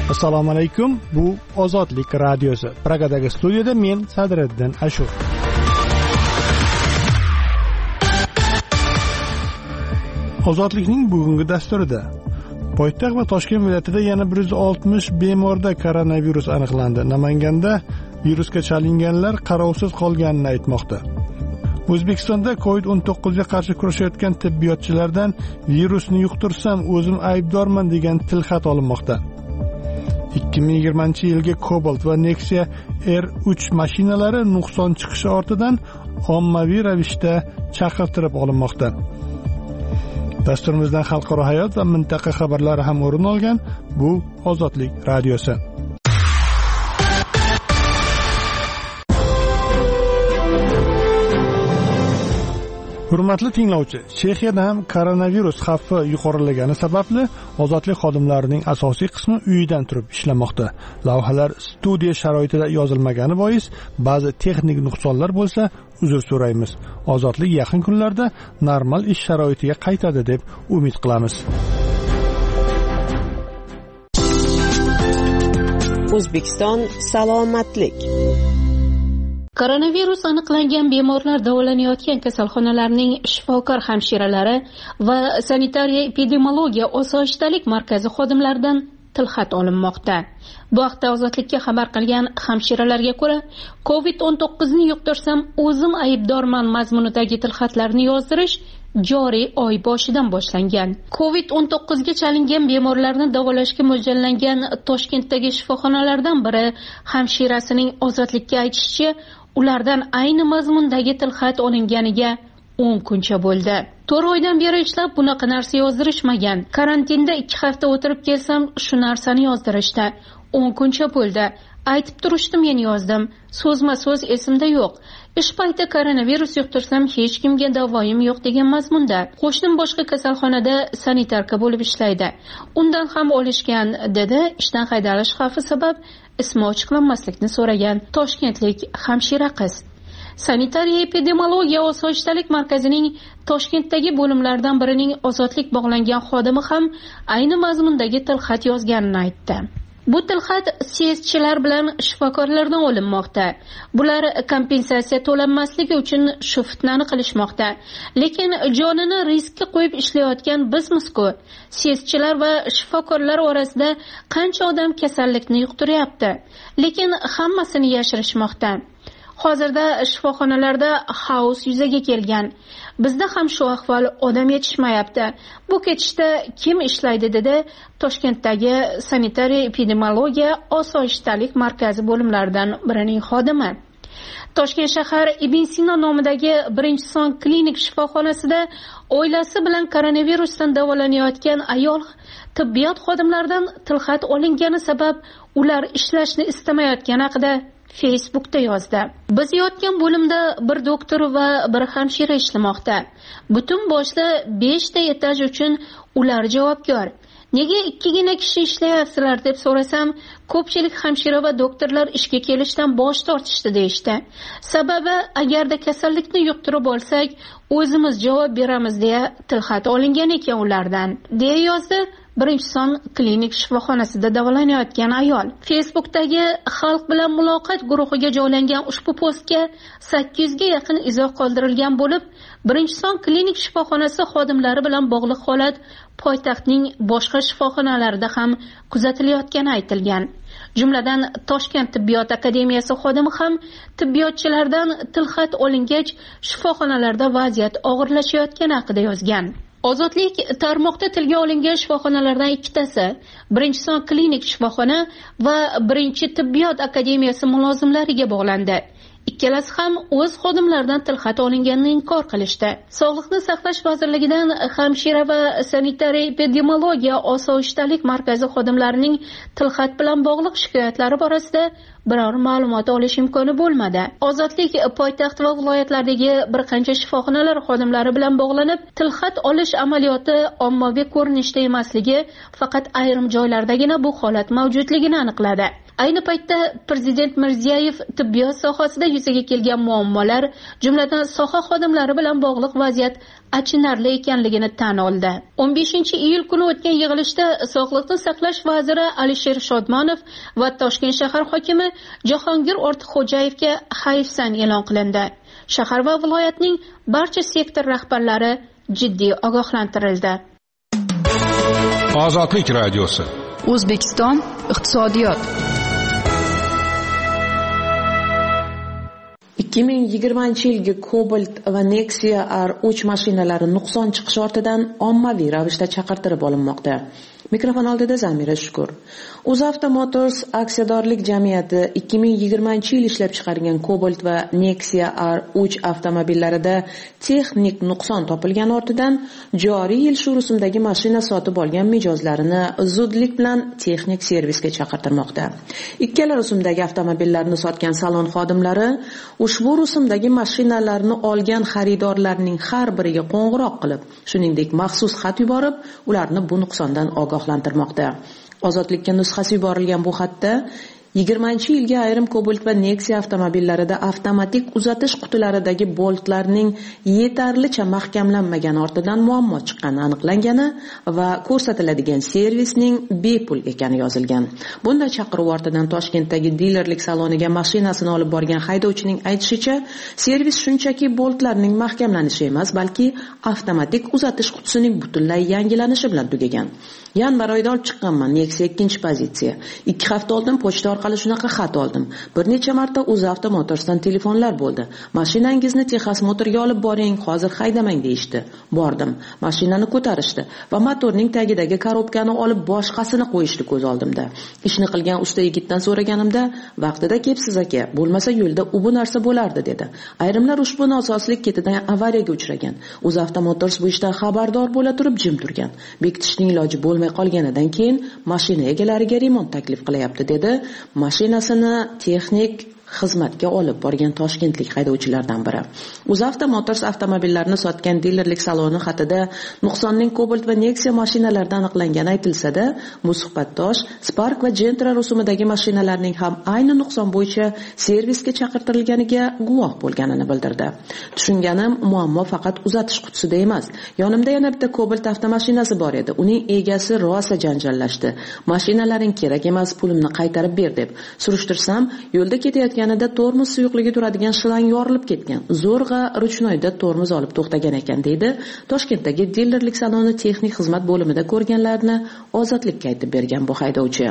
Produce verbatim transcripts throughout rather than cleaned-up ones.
Assalomu alaykum. Bu Ozodlik radiosi. Pragadagi studiyada men Sadriddin Ashur. Ozodlikning bugungi dasturida poytaxt va Toshkent viloyatida yana bir yuz oltmish bemorda koronavirus aniqlandi. Namanganda virusga chalinganlar qarovsiz qolganini aytmoqda. O'zbekistonda covid o'n to'qqiz ga qarshi kurashayotgan tibbiyotchilardan virusni yuqtirsam o'zim aybdorman degan tilxat olinmoqda. ikki ming yigirmanchi yilga Cobalt va Nexia R uch mashinalari nuqson chiqishi ortidan ommaviy ravishda chaqirtirib olinmoqda. Dasturimizdan xalqaro hayot va mintaqa xabarlari ham o'rin olgan. Bu Ozodlik radiosi. Hurmatli tinglovchi, Chexiyada ham koronavirus xavfi yuqorilagani sababli ozodlik xodimlarining asosiy qismi uyidan turib ishlamoqda. Lavhalar studiya sharoitida yozilmagani bois ba'zi texnik nuqsonlar bo'lsa, uzr so'raymiz. Ozodlik yaqin kunlarda normal ish sharoitiga qaytadi deb umid qilamiz. O'zbekiston salomatlik. Koronavirus aniqlangan bemorlar davolanayotgan kasalxonalarning shifokor hamshiralari va sanitariya epidemiologiya osoyishtalik markazi xodimlaridan tilxat olinmoqda. Bu haqda Ozodlikka xabar qilgan hamshiralarga ko'ra, covid o'n to'qqiz ni yuqtirsam o'zim aybdorman mazmunidagi tilxatlarni yozdirish joriy oy boshidan boshlangan. covid o'n to'qqiz ga chalingan bemorlarni davolashga mo'ljallangan Toshkentdagi shifoxonalardan biri hamshirasining Ozodlikka aytishicha, ulardan ayni mazmundagi tilxat olinganiga o'n kuncha bo'ldi. to'rt oydan beri ishlab bunaqa narsa yozdirishmagan. Karantinda ikki hafta o'tirib kelsam, shu narsani yozdirishdi. o'n kuncha bo'ldi. Aytib turishdi, men yozdim. So'zma-so'z esimda yo'q. Ish payti koronavirus yuqtirsam hech kimga davoyim yo'q degan mazmunda. Qo'shnim boshqa kasalxonada sanitarka bo'lib ishlaydi. Undan ham olishgan, dedi. Ishdan haydalish xavfi sabab ismi ochiqlanmaslikni so'ragan toshkentlik hamshira qiz. Sanitariya epidemiologiya osoyishtalik markazining Toshkentdagi bo'limlaridan birining ozodlik bog'langan xodimi ham ayni mazmundagi tilxat yozganini aytdi. Bu tilxat C S chilar bilan shifokorlardan olinmoqda. Bular kompensatsiya to'lanmasligi uchun shu fitnani qilishmoqda. Lekin jonini riskka qo'yib ishlayotgan bizmiz-ku. C S chilar va shifokorlar orasida qancha odam kasallikni yuqtiryapti. Lekin hammasini yashirishmoqda. Hozirda shifoxonalarda xaos yuzaga kelgan. Bizda ham shu ahvol, odam yetishmayapti. Bu ketishda kim ishlaydi, dedi Toshkentdagi sanitariya epidemiologiya osoyishtalik markazi bo'limlaridan birining xodimi. Toshkent shahar Ibn Sino nomidagi birinchi son klinik shifoxonasida oilasi bilan koronavirusdan davolanayotgan ayol tibbiyot xodimlaridan tilxat olingani sabab ular ishlashni istamayotgani haqida Facebookda yozdi. Biz yotgan bo'limda bir doktor va bir hamshira ishlamoqda. Butun boshda beshta etaj uchun ular javobgar. Nega ikkigina kishi ishlayapsizlar deb so'rasam, ko'pchilik hamshira va doktorlar ishga kelishdan bosh tortishdi deyishdi. Sababi, agarda kasallikni yuqtirib olsak, o'zimiz javob beramiz deya tilxat olingan ekan ulardan, deya yozdi birinchi son klinik shifoxonasida davolanayotgan ayol. Facebookdagi xalq bilan muloqot guruhiga joylangan ushbu postga sakkiz yuz ga yaqin izoh qoldirilgan bo'lib, birinchi son klinik shifoxonasi xodimlari bilan bog'liq holat poytaxtning boshqa shifoxonalarida ham kuzatilayotgani aytilgan. Jumladan Toshkent tibbiyot akademiyasi xodimi ham tibbiyotchilardan tilxat olingach, shifoxonalarda vaziyat og'irlashayotgani haqida yozgan. Ozodlik tarmoqda tilga olingan shifoxonalardan ikkitasi, birinchi son klinik shifoxona va birinchi tibbiyot akademiyasi mulozimlariga bog'landi. Ikkalasi ham o'z xodimlaridan tilxat olinganini inkor qilishdi. Sog'liqni saqlash vazirligidan hamshira va sanitariya epidemiologiya osoyishtalik markazi xodimlarining tilxat bilan bog'liq shikoyatlari borasida biror ma'lumot olish imkoni bo'lmadi. Ozodlik poytaxt va viloyatlardagi bir qancha shifoxonalar xodimlari bilan bog'lanib, tilxat olish amaliyoti ommaviy ko'rinishda emasligi, faqat ayrim joylardagina bu holat mavjudligini aniqladi. Ayni paytda Prezident Mirziyoyev tibbiyot sohasida yuzaga kelgan muammolar, jumladan soha xodimlari bilan bog'liq vaziyat achinarli ekanligini tan oldi. o'n beshinchi iyul kuni o'tgan yig'ilishda Sog'liqni saqlash vaziri Alisher Shodmonov va Toshkent shahar hokimi Jahongir Ortiqxo'jayevga hayfsan e'lon qilindi. Shahar va viloyatning barcha sektor rahbarlari jiddiy ogohlantirildi. Ozodlik radiosi. O'zbekiston iqtisodiyot. ikki ming yigirmanchi yilgi Cobalt va Nexia R uch mashinalari nuqson chiqishi ortidan ommaviy ravishda chaqirtirib olinmoqda. Mikrofon oldida Zamira Shukur. UzAvto Motors aksiyadorlik jamiyati ikki ming yigirmanchi yil ishlab chiqargan Cobalt va Nexia R uch avtomobillarida texnik nuqson topilgan ortidan joriy yil shu rusumdagi mashina sotib olgan mijozlarini zudlik bilan texnik servisga chaqirtirmoqda. Ikkala rusumdagi avtomobillarni sotgan salon xodimlari ushbu rusumdagi mashinalarni olgan xaridorlarning har biriga qo'ng'iroq qilib, shuningdek maxsus xat yuborib, ularni bu nuqsondan ogohlantirmoqda. Ozodlikka nusxasi yuborilgan bu xatda yigirmanchi yilga ayrim Cobalt va Nexia avtomobillarida avtomatik uzatish qutilaridagi boltlarning yetarlicha mahkamlanmagani ortidan muammo chiqqani aniqlangani va ko'rsatiladigan servisning bepul ekani yozilgan. Bunday chaqiruv ortidan Toshkentdagi dilerlik saloniga mashinasini olib borgan haydovchining aytishicha, servis shunchaki boltlarning mahkamlanishi emas, balki avtomatik uzatish qutisining butunlay yangilanishi bilan tugagan. Yanvar oyida olib chiqqanman Nexia ikkinchi pozitsiya. ikki hafta oldin pochta orqali shunaqa xat oldim. Bir necha marta UzAvto Motorsdan telefonlar bo'ldi. Mashinangizni Texas Motorga olib boring, hozir haydamang deyishdi. Bordim. Mashinani ko'tarishdi va motorning tagidagi korobkani olib boshqasini qo'yishni ko'z oldimda. Ishni qilgan usta yigitdan so'raganimda, vaqtida kelibsiz aka, bo'lmasa yo'lda u bu narsa bo'lardi dedi. Ayrimlar ushbu nosozlik ketidan avariyaga uchragan. UzAvto Motors bu ishdan xabardor bo'la turib jim turgan. Bekitishning iloji bo'lmay qolganidan keyin mashina egalariga remont taklif qilyapti dedi. Mashinasini texnik xizmatga olib borgan toshkentlik haydovchilardan biri. UzAvto Motors avtomobillarini sotgan dilerlik saloni xatida nuqsonning Cobalt va Nexia mashinalarida aniqlangani aytilsa-da, bu suhbatdosh Spark va Gentra rusumidagi mashinalarning ham ayni nuqson bo'yicha servisga chaqirtirilganiga guvoh bo'lganini bildirdi. Tushunganim, muammo faqat uzatish qutisida emas. Yonimda yana bitta Cobalt avtomashinasi bor edi. Uning egasi rosa janjallashdi. Mashinalaring kerak emas, pulimni qaytarib ber deb. Surishtirsam, yo'lda ketayotgan yanada tormoz suyuqligi turadigan shlang yorilib ketgan. Zo'rg'a ruchnoyda tormoz olib to'xtagan ekan deydi. Toshkentdagi dilerlik saloni texnik xizmat bo'limida ko'rganlarni Ozodlikka aytib bergan bu haydovchi.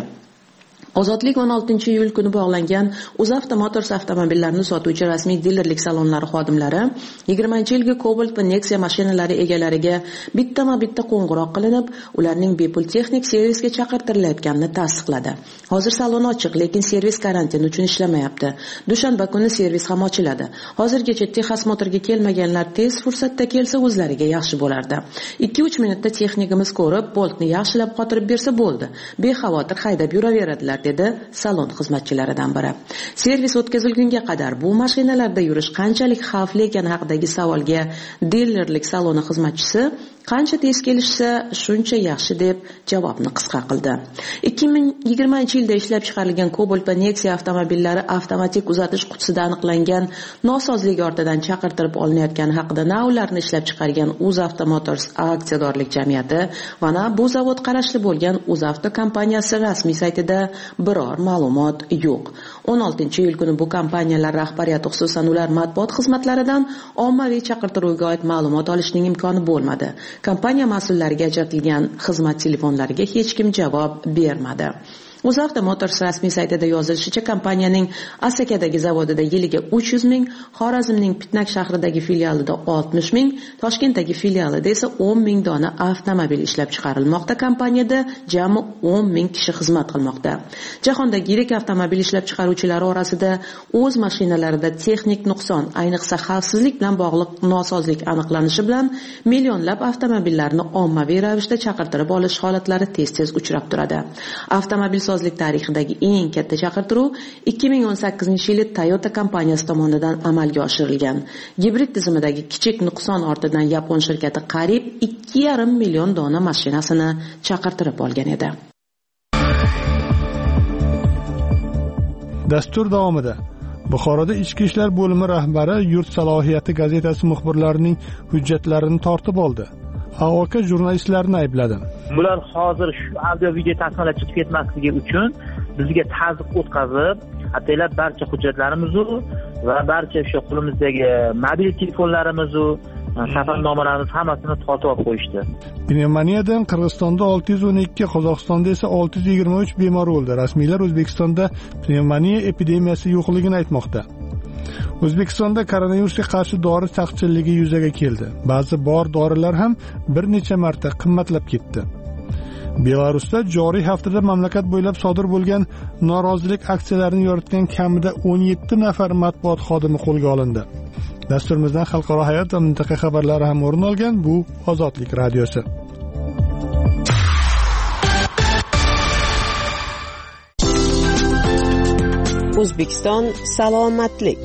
Ozodlik o'n oltinchi iyul kuni bog'langan UzAvto Motors avtomobillarini sotuvchi rasmiy dilerlik salonlari xodimlari yigirmanchi yilgi Cobalt va Nexia mashinalari egalariga bittama-bitta qo'ng'iroq qilinib, ularning bepul texnik servisga chaqirtirilayotganini tasdiqladi. Hozir salon ochiq, lekin servis karantin uchun ishlamayapti. Dushanba kuni servis ham ochiladi. Hozirgacha Texas Motorga kelmaganlar tez fursatda kelsa o'zlariga yaxshi bo'lardi. ikki uch minutda texnikimiz ko'rib, boltni yaxshilab qotirib bersa bo'ldi. Bexavotir haydab yuraveradilar dedi salon xizmatchilaridan biri. Servis o'tkazilgunga qadar bu mashinalarda yurish qanchalik xavfli ekani haqidagi savolga dilerlik saloni xizmatchisi qancha tez kelishsa shuncha yaxshi deb javobni qisqa qildi. ikki ming yigirmanchi yilda ishlab chiqarilgan Cobalt va Nexia avtomobillari avtomatik uzatish qutisida aniqlangan nosozlik ortidan chaqirtirib olinayotgani haqida na ularni ishlab chiqargan UzAvto Motors aksiyadorlik jamiyati va na bu zavod qarashli bo'lgan UzAvto kompaniyasi rasmiy saytida biror ma'lumot yo'q. o'n oltinchi iyul kuni bu kompaniyalar rahbariyati, xususan ular matbuot xizmatlaridan ommaviy chaqirtiruvga oid ma'lumot olishning imkoni bo'lmadi. Kompaniya mas'ullariga ajratilgan xizmat telefonlariga hech kim javob bermadi. UzAvto Motors rasmiy saytida yozilishicha, kompaniyaning Asakadagi zavodida yiliga uch yuz ming, Xorazmning Pitnak shahridagi filialida oltmish ming, Toshkentdagi filialida esa o'n ming dona avtomobil ishlab chiqarilmoqda. Kompaniyada jami o'n ming kishi xizmat qilmoqda. Jahondagi yirik avtomobil ishlab chiqaruvchilari orasida o'z mashinalarida texnik nuqson, ayniqsa xavfsizlik bilan bog'liq nosozlik aniqlanishi bilan millionlab avtomobillarni ommaviy ravishda chaqirtirib olish holatlari tez-tez uchrab turadi. Avtomobil sozlik tarixidagi eng katta chaqirtiruv ikki ming o'n sakkizinchi yili Toyota kompaniyasi tomonidan amalga oshirilgan. Gibrid tizimidagi kichik nuqson ortidan yapon shirkati qariyb ikki yarim million dona mashinasini chaqirtirib olgan edi. Dastur davomida Buxoroda Ichki ishlar bo'limi rahbari Yurt salohiyati gazetasi muxbirlarining hujjatlarini tortib oldi. A O K jurnalistlarni aybladi. Bular hozir shu audio video tasmalar chiqib ketmasligi uchun bizga tazyiq o'tkazib, hattolar barcha hujjatlarimizni va barcha o'sha qo'limizdagi mobil telefonlarimizni, safarnomalarimiz hammasini tortib olib qo'yishdi. Pnevmoniyadan Qirg'izistonda olti yuz o'n ikki, Qozog'istonda esa olti yuz yigirma uch bemor o'ldi. Rasmiylar O'zbekistonda pnevmoniya epidemiyasi yo'qligini aytmoqda. O'zbekistonda koronavirusga qarshi dori taqchilligi yuzaga keldi. Ba'zi bor dorilar ham bir necha marta qimmatlab ketdi. Belarusda joriy haftada mamlakat bo'ylab sodir bo'lgan norozilik aksiyalarini yoritgan kamida o'n yetti nafar matbuot xodimi qo'lga olindi. Dasturimizdan xalqaro hayot va mintaqa xabarlari ham o'rin olgan. Bu Ozodlik radiosi. O'zbekiston salomatlik.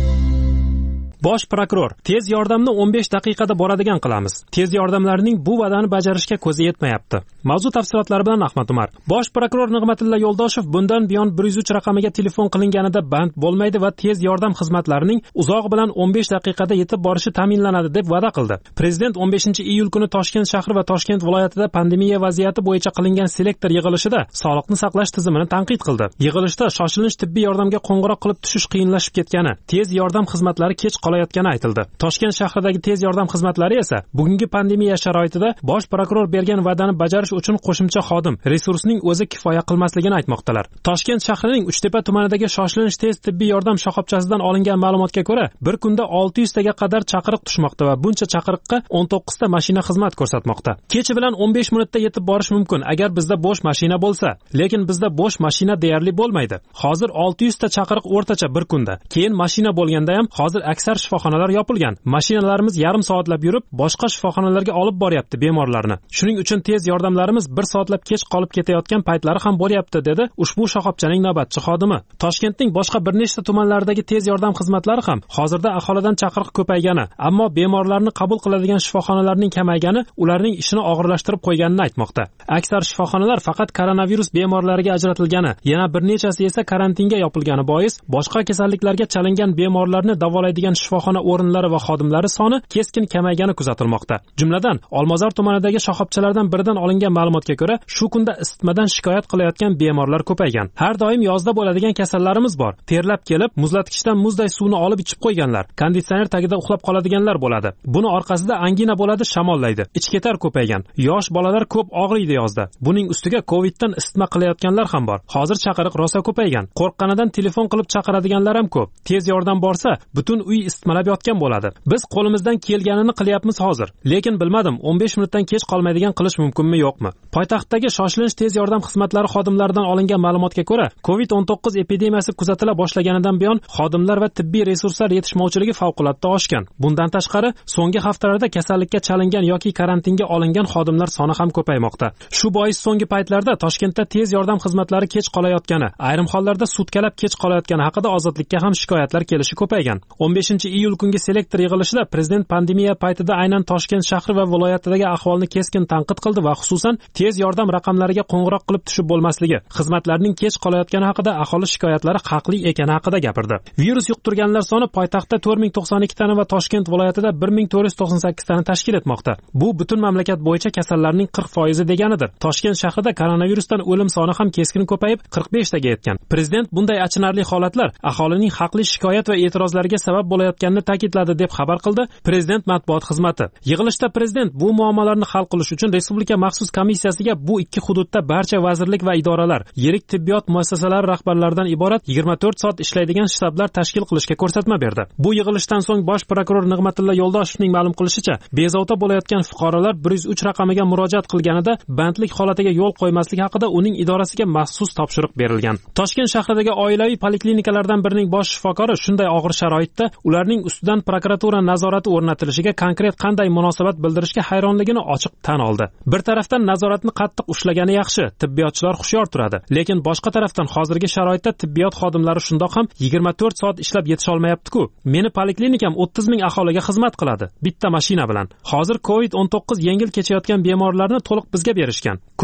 Bosh prokuror: tez yordamni o'n besh daqiqada boradigan qilamiz. Tez yordamlarning bu va'dani bajarishga ko'zi yetmayapti. Mavzu tafsilotlari bilan Ahmad Umar. Bosh prokuror Nig'matilla Yo'ldoshev bundan buyon bir yuz uch raqamiga telefon qilinganida band bo'lmaydi va tez yordam xizmatlarining uzoq bilan o'n besh daqiqada yetib borishi ta'minlanadi deb va'da qildi. Prezident o'n beshinchi iyul kuni Toshkent shahri va Toshkent viloyatida pandemiya vaziyati bo'yicha qilingan selektor yig'ilishida sog'liqni saqlash tizimini tanqid qildi. Yig'ilishda shoshilinch tibbiy yordamga qo'ng'iroq qilib tushish qiyinlashib ketgani, tez yordam xizmatlari kech qolayotgani aytildi. Toshkent shahridagi tez yordam xizmatlari esa bugungi pandemiya sharoitida bosh prokuror bergan va'dani bajarish uchun qo'shimcha xodim, resursning o'zi kifoya qilmasligini aytmoqdalar. Toshkent shahrining Uchtepa tumanidagi shoshilinch tez tibbiy yordam shoxobchasidan olingan ma'lumotga ko'ra, bir kunda olti yuz taga qadar chaqiriq tushmoqda va buncha chaqiriqqa o'n to'qqiz ta mashina xizmat ko'rsatmoqda. Kechi bilan o'n besh minutda yetib borish mumkin agar bizda bo'sh mashina bo'lsa, lekin bizda bo'sh mashina deyarli bo'lmaydi. Hozir olti yuz ta chaqiriq o'rtacha bir kunda. Keyin mashina bo'lganda ham hozir aksar shifoxonalar yopilgan. Mashinalarimiz yarim soatlab yurib, boshqa shifoxonalarga olib boryapti bemorlarni. Shuning uchun tez yordamlarimiz bir soatlab kech qolib ketayotgan paytlari ham bo'lyapti, dedi ushbu shoxobchaning navbatchi xodimi. Toshkentning boshqa bir nechta tumanlaridagi tez yordam xizmatlari ham hozirda aholidan chaqiriq ko'paygani, ammo bemorlarni qabul qiladigan shifoxonalarning kamaygani ularning ishini og'irlashtirib qo'yganini aytmoqda. Aksar shifoxonalar faqat koronavirus bemorlariga ajratilgani, yana bir nechasi esa karantinga yopilgani bois boshqa kasalliklarga chalingan bemorlarni davolaydigan shifoxona o'rinlari va xodimlari soni keskin kamaygani kuzatilmoqda. Jumladan, Olmazor tumanidagi shoxobchalardan biridan olingan ma'lumotga ko'ra, shu kunda isitmadan shikoyat qilayotgan bemorlar ko'paygan. Har doim yozda bo'ladigan kasallarimiz bor. Terlab kelib, muzlatgichdan muzday suvni olib ichib qo'yganlar, konditsioner tagida uxlab qoladiganlar bo'ladi. Buni orqasida angina bo'ladi, shamollaydi. Ichketar ko'paygan. Yosh bolalar ko'p og'riydi yozda. Buning ustiga Coviddan isitma qilayotganlar ham bor. Hozir chaqiriq rosa ko'paygan. Qo'rqqanidan telefon qilib chaqiradiganlar ham ko'p. Tez yordam borsa, butun uy isitmalab yotgan bo'ladi. Biz qo'limizdan kelganini qilyapmiz hozir. Lekin bilmadim, o'n besh minutdan kech qolmaydigan qilish mumkinmi, yo'qmi? Poytaxtdagi shoshilinch tez yordam xizmatlari xodimlaridan olingan ma'lumotga ko'ra, covid o'n to'qqiz epidemiyasi kuzatila boshlaganidan buyon xodimlar va tibbiy resurslar yetishmovchiligi favqulodda oshgan. Bundan tashqari, so'nggi haftalarda kasallikka chalingan yoki karantinga olingan xodimlar soni ham ko'paymoqda. Shu bois so'nggi paytlarda Toshkentda tez yordam xizmatlari kech qolayotgani, ayrim hollarda sutkalab kech qolayotgani haqida ozodlikka ham shikoyatlar kelishi ko'paygan. o'n beshinchi iyul kungi selektor yig'ilishida prezident pandemiya paytida aynan Toshkent shahri va viloyatidagi ahvolni keskin tanqid qildi va xususan tez yordam raqamlariga qo'ng'iroq qilib tushib bo'lmasligi, xizmatlarning kech qolayotgani haqida aholi shikoyatlari haqli ekani haqida gapirdi. Virus yuqtirganlar soni poytaxtda to'rt ming to'qson ikki tani va Toshkent viloyatida bir ming to'rt yuz to'qson sakkiz tani tashkil etmoqda. Bu butun mamlakat bo'yicha kasallarning qirq foizi deganidir. Toshkent shahrida koronavirusdan o'lim soni ham keskin ko'payib qirq besh taga yetgan. Prezident bunday achinarli holatlar aholining haqli shikoyat va e'tirozlariga sabab bo'layotganini ta'kidladi deb xabar qildi Prezident matbuot xizmati. Yig'ilishda prezident bu muammolarni hal qilish uchun respublika maxsus komissiyasiga bu ikki hududda barcha vazirlik va idoralar, yirik tibbiyot muassasalari rahbarlaridan iborat yigirma to'rt soat ishlaydigan shtablar tashkil qilishga ko'rsatma berdi. Bu yig'ilishdan so'ng bosh prokuror Nig'matilla Yo'ldoshevning ma'lum qilishicha, bezovta bo'layotgan fuqarolar bir yuz uch raqamiga murojaat qilganida bandlik holatiga yo'l qo'ymaslik haqida uning idorasiga maxsus topshiriq berilgan. Toshkent shahridagi oilaviy poliklinikalardan birining bosh shifokori shunday og'ir sharoitda ularning ustidan prokuratura nazorati o'rnatilishiga konkret qanday munosabat bildirishga hayronligini ochiq tan oldi. Bir tarafdan nazoratni qattiq ushlagani yaxshi, tibbiyotchilar hushyor turadi, lekin boshqa tarafdan hozirgi sharoitda tibbiyot xodimlari shundoq ham yigirma to'rt soat ishlab yetisha olmayapti-ku. Meni poliklinikam o'ttiz ming aholiga xizmat qiladi, bitta mashina bilan. Hozir covid o'n to'qqiz yengil kechayotgan bemorlarni to'liq bizga berishgan.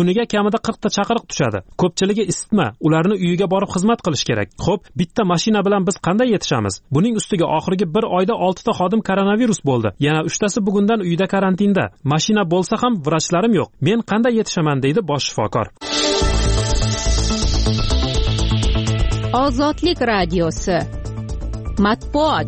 kuniga kamida qirqta chaqiriq tushadi. Ko'pchiligi isitma, ularni uyiga borib xizmat qilish kerak. Xo'p, bitta mashina bilan biz qanday yetishamiz? Buning ustiga oxirgi bir oyda oltita xodim koronavirus bo'ldi. Yana uchtasi bugundan uyda karantinda. Mashina bo'lsa ham vrachlarim yo'q. Men qanday yetishaman deydi bosh shifokor. Ozodlik radiosi. Matbuot.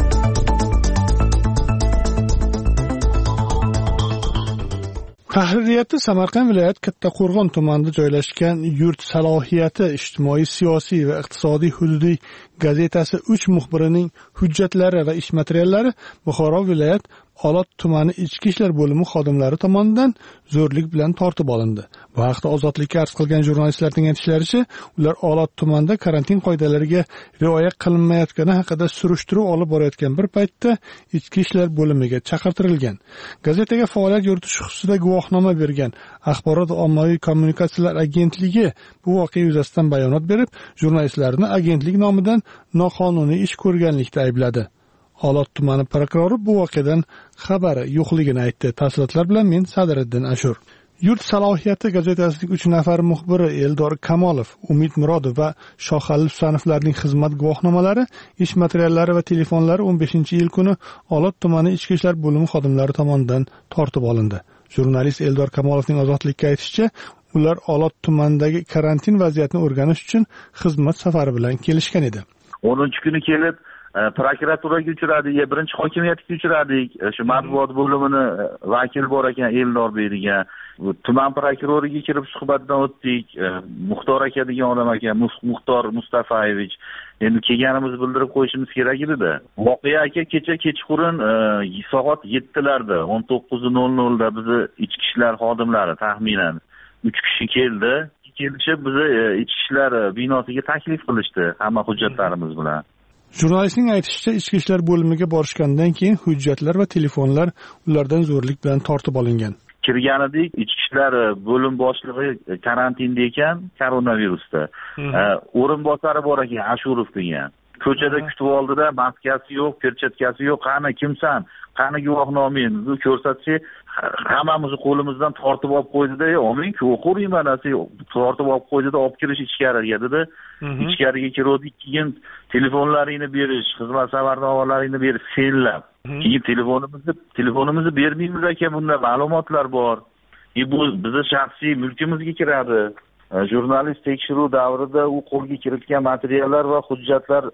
Tahririyati Samarqand viloyat Kattaqo'rg'on tumanida joylashgan Yurt salohiyati ijtimoiy, siyosiy va iqtisodiy hududiy gazetasi uch muxbirining hujjatlari va ish materiallari Buxoro viloyat Olot tumani ichki ishlar bo'limi xodimlari tomonidan zo'rlik bilan tortib olindi. Bu haqda Ozodlikka arz qilgan jurnalistlarning aytishlaricha, ular Olot tumanida karantin qoidalariga rioya qilinmayotgani haqida surishtiruv olib borayotgan bir paytda ichki ishlar bo'limiga chaqirtirilgan. Gazetaga faoliyat yuritish xususida guvohnoma bergan Axborot va ommaviy kommunikatsiyalar agentligi bu voqea yuzasidan bayonot berib, jurnalistlarni agentlik nomidan noqonuniy ish ko'rganlikda aybladi. Olot tumani prokurori bu voqeadan xabari yo'qligini aytdi. Tafsilotlar bilan men Sadriddin Ashur. Yurt salohiyati gazetasining uch nafar muxbiri Eldor Kamolov, Umid Murodov va Shoxali Husanovlarning xizmat guvohnomalari, ish materiallari va telefonlari o'n beshinchi iyul kuni Olot tumani ichki ishlar bo'limi xodimlari tomonidan tortib olindi. Jurnalist Eldor Kamolovning Ozodlikka aytishicha, ular Olot tumanidagi karantin vaziyatini o'rganish uchun xizmat safari bilan kelishgan edi. o'ninchi kuni kelib prokuraturaga uchradik, birinchi hokimiyatga uchradik. Shu matbuot bo'limini vakil bor ekan Eldor bergan. Tuman prokuroriga kirib suhbatdan o'tdik. Muxtor aka degan odam ekan, Muxtor Mustafayevich. Endi kelganimizni bildirib qo'yishimiz kerak edi-da. Voqea aka kecha kechqurun soat yettilarda, o'n to'qqiz nol nolda bizni ichki ishlar xodimlari taxminan uch kishi keldi. Kelishib bizni ichki ishlar binosiga taklif qilishdi hamma hujjatlarimiz bilan. Jurnalistning aytishicha, ichki ishlar bo'limiga borishgandan keyin hujjatlar va telefonlar ulardan zo'rlik bilan tortib olingan. Kirganidik, ichki ishlar bo'lim boshlig'i karantinda ekan, koronavirusda. O'rinbosari bor ekan, Ashurov degan. Ko'chada kutib oldida, maskasi yo'q, perchatkasi yo'q. Qani kimsan? Qani guvohnomangizni ko'rsatsa, hammamizni qo'limizdan tortib olib qo'ydi-da, "Oming, o'qirman, asi tortib olib qo'ydi-da, olib kirish ichkariga" dedi. Ichkariga kirdik, keyin telefonlaringni berish, xizmat savarnomalarni berish senlab. Keyin telefonimizni telefonimizni bermaymiz aka, bunda ma'lumotlar bor. E bu bizning shaxsiy mulkimizga kiradi. Jurnalist tekshiruv davrida u qo'lga kiritgan materiallar va hujjatlar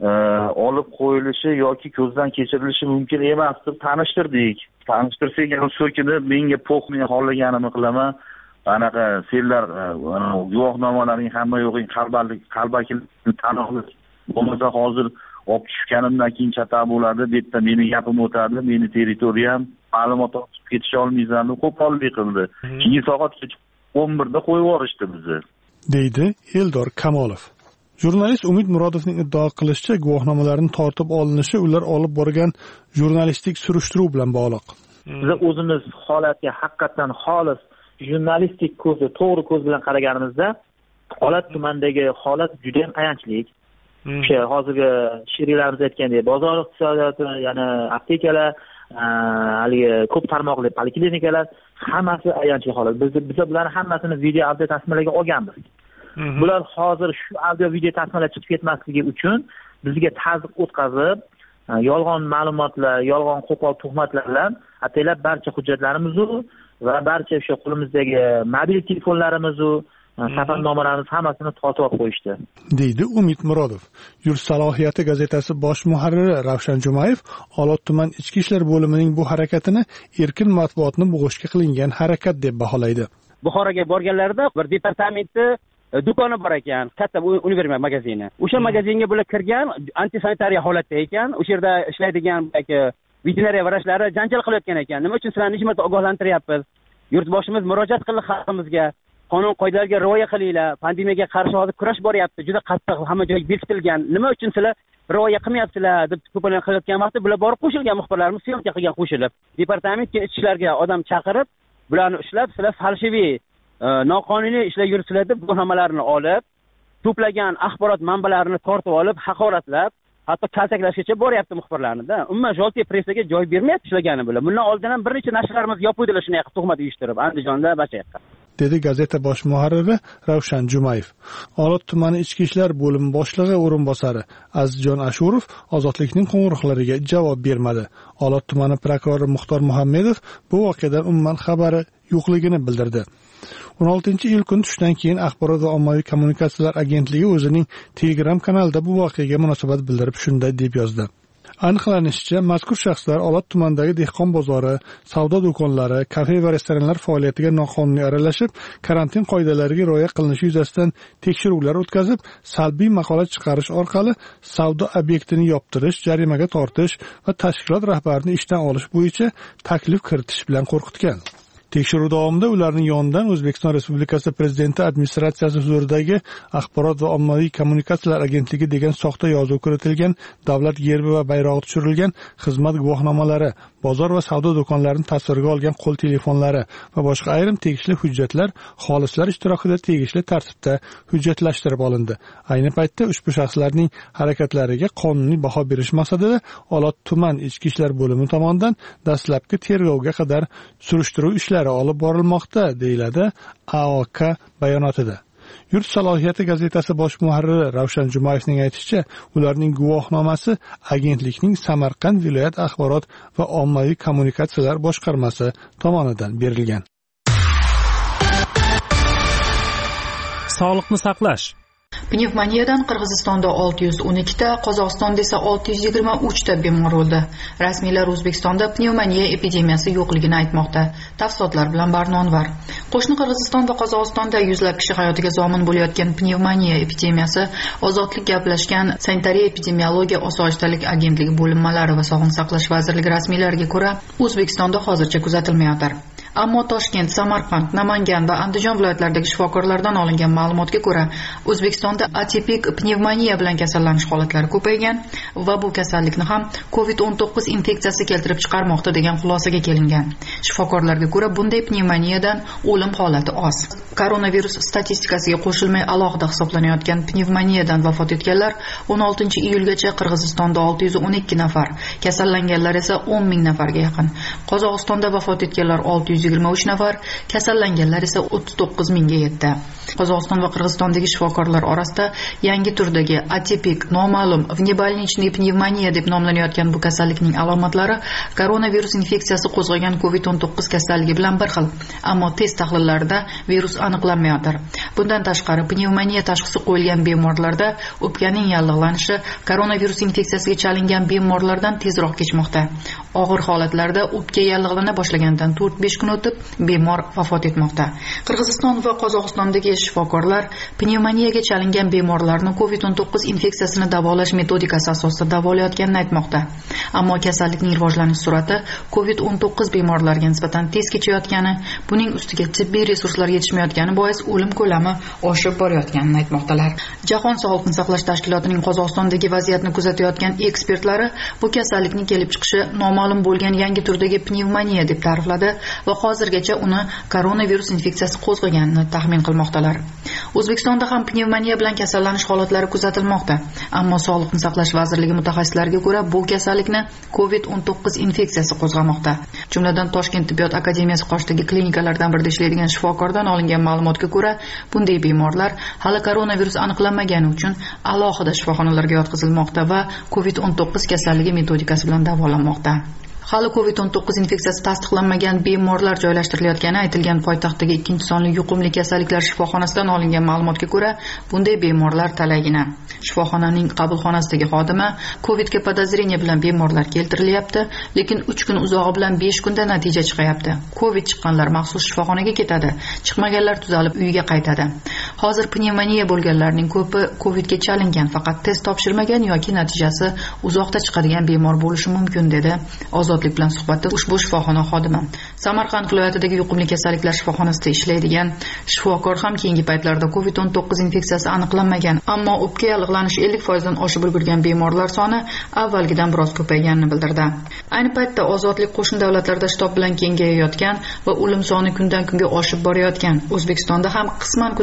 olib qo'yilishi yoki ko'zdan kechirilishi mumkin emas deb tanishtirdik. Tanishtirsak, so'kini menga po'q, men xohlaganimni qilaman. Anaqa senlar guvohnomalaring hamma yo'g'ing qalbaki qalbakilikni tan olish. Bo'lmasa hozir olib tushganimdan keyin chata bo'ladi, bu yerda meni gapim o'tadi, meni territoriyam, ma'lumot olib ketisha olmaysanmi, qo'pollik qildi. Keyin soat o'n birda qo'yib yuborishdi bizni, deydi Eldor Kamolov. Jurnalist Umid Murodovning iddao qilishicha, guvohnomalarning tortib olinishi ular olib borgan jurnalistik surishtiruv bilan bog'liq. Biz o'zimiz holatga haqiqatan xolis jurnalistik ko'zi, to'g'ri ko'z bilan qaraganimizda, Olot tumanidagi holat juda ham ayanchli. O'sha hozirgi sherilarimiz aytgandek, bozor iqtisodiyoti, ya'ni aptekalar, haligi ko'p tarmoqli poliklinikalar hammasi ayanchli holat. Biz biz bularni hammasini video audio tasmalarga olganmiz. Bular hozir shu audio video tasmalar chiqib ketmasligi uchun bizga tazyiq o'tkazib, yolg'on ma'lumotlar, yolg'on qo'pol tuhmatlar bilan ataylab barcha hujjatlarimizni va barcha o'sha qo'limizdagi mobil telefonlarimizni, safarnomalarimiz hammasini tortib olib qo'yishdi, deydi Umid Murodov. Yurt salohiyati gazetasi bosh muharriri Ravshan Jumayev Olot tuman ichki ishlar bo'limining bu harakatini erkin matbuotni bo'g'ishga qilingan harakat deb baholaydi. Buxoroga borganlarida bir departamentni do'koni bor ekan, katta Univerma magazini. O'sha magazinga bular kirgan, antisanitariya holatda ekan, o'sha yerda ishlaydigan veterinariya vrachlari janjal qilayotgan ekan. Nima uchun sizlarni necha marta ogohlantiryapmiz? Yurtboshimiz murojaat qildi xalqimizga. Qonun qoidalarga rioya qilinglar. Pandemiyaga qarshi hozir kurash boryapti. Juda qattiq, hamma joy bekitilgan. Nima uchun sizlar rioya qilmayapsizlar deb ko'plar qilayotgan vaqtda bular borib qo'shilgan, muxbirlarimiz syomka qilgan qo'shilib. Departamentga ichki ishlarga odam chaqirib, bularni ushlab, sizlar falshiviy, noqonuniy ishlar yurisizlar deb guvohnomalarni olib, to'plagan axborot manbalarini tortib olib, haqoratlab, hatto kaltaklashgacha boryapti muxbirlarni-da. Umuman Jolti pressaga joy bermayapti ishlagani bilan. Bundan oldin ham bir necha nashrlarimiz yopuvdilar shunaqa tuhmat uyushtirib, Andijonda, Bashaqqa. dedi gazeta bosh muharriri Ravshan Jumayev. Olot tumani ichki ishlar bo'limi boshlig'i o'rinbosari Azizjon Ashurov Ozodlikning qo'ng'iroqlariga javob bermadi. Olot tumani prokurori Muxtor Muhammedov bu voqeadan umuman xabari yo'qligini bildirdi. o'n oltinchi iyul kuni tushdan keyin Axborot va ommaviy kommunikatsiyalar agentligi o'zining Telegram kanalida bu voqeaga munosabat bildirib shunday deb yozdi. Aniqlanishicha, mazkur shaxslar Olot tumanidagi dehqon bozori, savdo do'konlari, kafe va restoranlar faoliyatiga noqonuniy aralashib, karantin qoidalariga rioya qilinishi yuzasidan tekshiruvlar o'tkazib, salbiy maqola chiqarish orqali savdo obyektini yoptirish, jarimaga tortish va tashkilot rahbarini ishdan olish bo'yicha taklif kiritish bilan qo'rqitgan. Tekshiruv davomida ularning yonidan O'zbekiston Respublikasi Prezidenti administratsiyasi huzuridagi Axborot va ommaviy kommunikatsiyalar agentligi degan soxta yozuv kiritilgan, davlat gerbi va bayrog'i tushirilgan xizmat guvohnomalari, bozor va savdo do'konlarini tasvirga olgan qo'l telefonlari va boshqa ayrim tegishli hujjatlar xolislar ishtirokida tegishli tartibda hujjatlashtirib olindi. Ayni paytda ushbu shaxslarning harakatlariga qonuniy baho berish maqsadida Olot tuman ichki ishlar bo'limi tomonidan dastlabki tergovga qadar surishtiruv ishlari olib borilmoqda, deyiladi A O K bayonotida. Yurt salohiyati gazetasi bosh muharriri Ravshan Jumayevning aytishicha, ularning guvohnomasi agentlikning Samarqand viloyat axborot va ommaviy kommunikatsiyalar boshqarmasi tomonidan berilgan. Sog'liqni saqlash. Pnevmoniyadan Qirg'izistonda olti yuz o'n ikki ta, Qozog'istonda esa olti yuz yigirma uch ta bemor o'ldi. Rasmiylar O'zbekistonda pnevmoniya epidemiyasi yo'qligini aytmoqda. Tafsilotlar bilan Barnonvar. Qo'shni Qirg'iziston va Qozog'istonda yuzlab kishi hayotiga zomin bo'layotgan pnevmoniya epidemiyasi Ozodlik gaplashgan Sanitariya epidemiologiya osoyishtalik agentligi bo'linmalari va Sog'liqni saqlash vazirligi rasmiylariga ko'ra, O'zbekistonda hozircha kuzatilmayapti. Ammo Toshkent, Samarqand, Namangan va Andijon viloyatlaridagi shifokorlardan olingan ma'lumotga ko'ra, O'zbekistonda atipik pnevmoniya bilan kasallanish holatlari ko'paygan va bu kasallikni ham covid o'n to'qqiz infeksiyasi keltirib chiqarmoqda degan xulosaga kelingan. Shifokorlarga ko'ra, bunday pnevmoniyadan o'lim holati oz. Koronavirus statistikasiga qo'shilmay alohida hisoblanayotgan pnevmoniyadan vafot etganlar o'n oltinchi iyulgacha Qirg'izistonda olti yuz o'n ikki nafar, kasallanganlar esa o'n ming nafarga yaqin. Qozog'istonda vafot etganlar olti yuz yigirma uch nafar, kasallanganlar esa o'ttiz to'qqiz mingga yetdi. Qozog'iston va Qirg'izistondagi shifokorlar orasida yangi turdagi atipik, noma'lum внебольничный pnevmoniya deb nomlanayotgan bu kasallikning alomatlari koronavirus infeksiyasi qo'zg'agan covid o'n to'qqiz kasalligi bilan bir xil, ammo test tahlillarida virus aniqlanmayotir. Bundan tashqari, pnevmoniya tashxisi qo'yilgan bemorlarda o'pkaning yallig'lanishi koronavirus infeksiyasiga chalingan bemorlardan tezroq kechmoqda. Og'ir holatlarda o'pka yallig'lana boshlagandan to'rt besh kun o'tib bemor vafot etmoqda. Qirg'iziston va Qozog'istondagi shifokorlar pnevmoniyaga chalingan bemorlarni covid o'n to'qqiz infeksiyasini davolash metodikasi asosida davolayotganini aytmoqda. Ammo kasallikning rivojlanish sur'ati covid o'n to'qqiz bemorlariga nisbatan tez kechayotgani, buning ustiga tibbiy resurslar yetishmayotgani bois o'lim ko'lami oshib borayotganini aytmoqdalar. Jahon Sog'liqni saqlash tashkilotining Qozog'istondagi vaziyatni kuzatayotgan ekspertlari bu kasallikning kelib chiqishi noma'lum bo'lgan yangi turdagi pnevmoniya deb ta'rifladi va hozirgacha uni koronavirus infeksiyasi qo'zg'aganini taxmin qilmoqdalar. O'zbekistonda ham pnevmoniya bilan kasallanish holatlari kuzatilmoqda, ammo Sog'liqni saqlash vazirligi mutaxassislariga ko'ra, bu kasallikni covid o'n to'qqiz infeksiyasi qo'zg'amoqda. Jumladan Toshkent tibbiyot akademiyasi qoshidagi klinikalardan birida ishlaydigan shifokordan olingan ma'lumotga ko'ra, bunday bemorlar hali koronavirus aniqlanmagani uchun alohida shifoxonalarga yotqizilmoqda va covid o'n to'qqiz kasalligi metodikasi bilan davolanmoqda. Hali covid o'n to'qqiz infeksiyasi tasdiqlanmagan bemorlar joylashtirilayotgani aytilgan poytaxtdagi ikkinchi sonli yuqumli kasalliklar shifoxonasidan olingan ma'lumotga ko'ra, bunday bemorlar talaygina. Shifoxonaning qabulxonasidagi xodima covidga podozreniya bilan bemorlar keltirilyapti, lekin uch kun uzog'i bilan besh kunda natija chiqayapti. Covid chiqqanlar maxsus shifoxonaga ketadi, chiqmaganlar tuzalib uyiga qaytadi. Hozir pnevmoniya bo'lganlarning ko'pi covidga chalingan, faqat test topshirmagan yoki natijasi uzoqda chiqadigan bemor bo'lishi mumkin, dedi Ozodlik bilan suhbatda ushbu shifoxona xodimi. Samarqand viloyatidagi yuqumli kasalliklar shifoxonasida ishlaydigan shifokor ham keyingi paytlarda covid o'n to'qqiz infeksiyasi aniqlanmagan, ammo o'pka yallig'lanishi ellik foiz dan oshib ulgurgan bemorlar soni avvalgidan biroz ko'payganini bildirdi. Ayni paytda Ozodlik qo'shni davlatlarda shtab bilan kengayayotgan va o'lim soni kundan kunga oshib borayotgan. O'zbekistonda ham qisman kuzatila boshlagan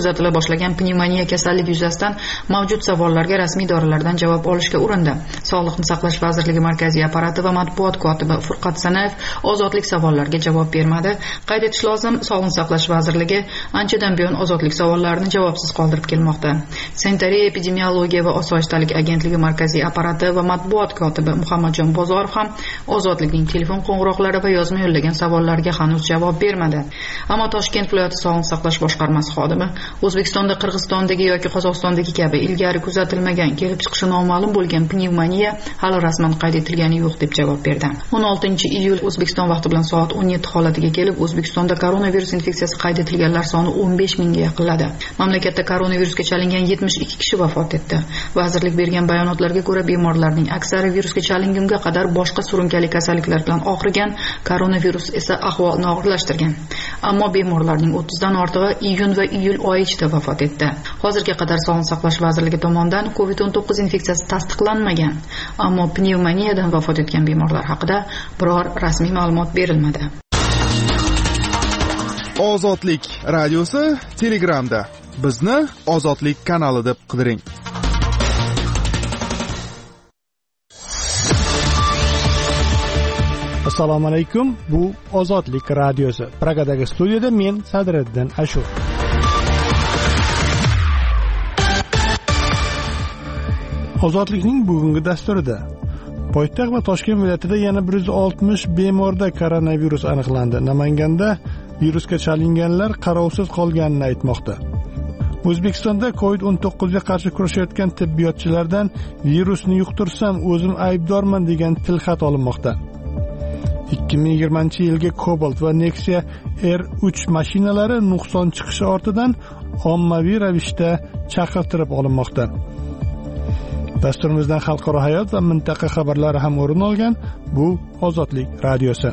boshlagan pnevmoniya kasalligi yuzasidan mavjud savollarga rasmiy idoralardan javob olishga urindi. Sog'liqni saqlash vazirligi markaziy apparati va matbuot kotibi Furqat Sanayev ozodlik savollariga javob bermadi. Qayd etish lozim, Sog'liqni saqlash vazirligi anchadan buyon ozodlik savollarini javobsiz qoldirib kelmoqda. Sanitariya, epidemiologiya va osoyishtalik agentligi markaziy apparati va matbuot kotibi Muhammadjon Bozorov ham ozodlikning telefon qo'ng'iroqlari va yozma yo'llagan savollariga hanuz javob bermadi. Ammo Toshkent viloyati sog'liqni saqlash boshqarmasi xodimi O'zbekistonda, Qirg'izistondagi yoki Qozog'istondagi kabi ilgari kuzatilmagan, kelib chiqishi noma'lum bo'lgan pnevmoniya hali rasman qayd etilgani yo'q deb javob berdi. o'n oltinchi iyul O'zbekiston vaqti bilan soat o'n yetti holatiga kelib, O'zbekistonda koronavirus infeksiyasi qayd etilganlar soni o'n besh mingga yaqinladi. Mamlakatda koronavirusga chalingan yetmish ikki kishi vafot etdi. Vazirlik bergan bayonotlarga ko'ra, bemorlarning aksari virusga chalingunga qadar boshqa surunkali kasalliklar bilan og'rigan, koronavirus esa ahvolni og'irlashtirgan. Ammo bemorlarning o'ttizdan ortig'i iyun va iyul oyi ichida vafot etdi. Hozirga qadar Sog'liqni saqlash vazirligi tomonidan kovid o'n to'qqiz infeksiyasi tasdiqlanmagan, ammo pnevmoniyadan vafot etgan bemorlar haqida biror rasmiy ma'lumot berilmadi. Ozodlik radiosi Telegramda. Bizni Ozodlik kanali deb qidiring. Assalomu alaykum. Bu Ozodlik radiosi. Pragadagi studiyada men Sadriddin Ashur. Ozodlikning bugungi dasturida poytaxt va Toshkent viloyatida yana bir yuz oltmish bemorda koronavirus aniqlandi. Namanganda virusga chalinganlar qarovsiz qolganini aytmoqda. O'zbekistonda kovid o'n to'qqizga qarshi kurashayotgan tibbiyotchilardan virusni yuqtirsam o'zim aybdorman degan tilxat olinmoqda. ikki ming yigirmanchi yilgi Cobalt va Nexia R uch mashinalari nuqson chiqishi ortidan ommaviy ravishda chaqirtirib olinmoqda. Dasturimizdan xalqaro hayot va mintaqa xabarlari ham o'rin olgan. Bu Ozodlik radiosi.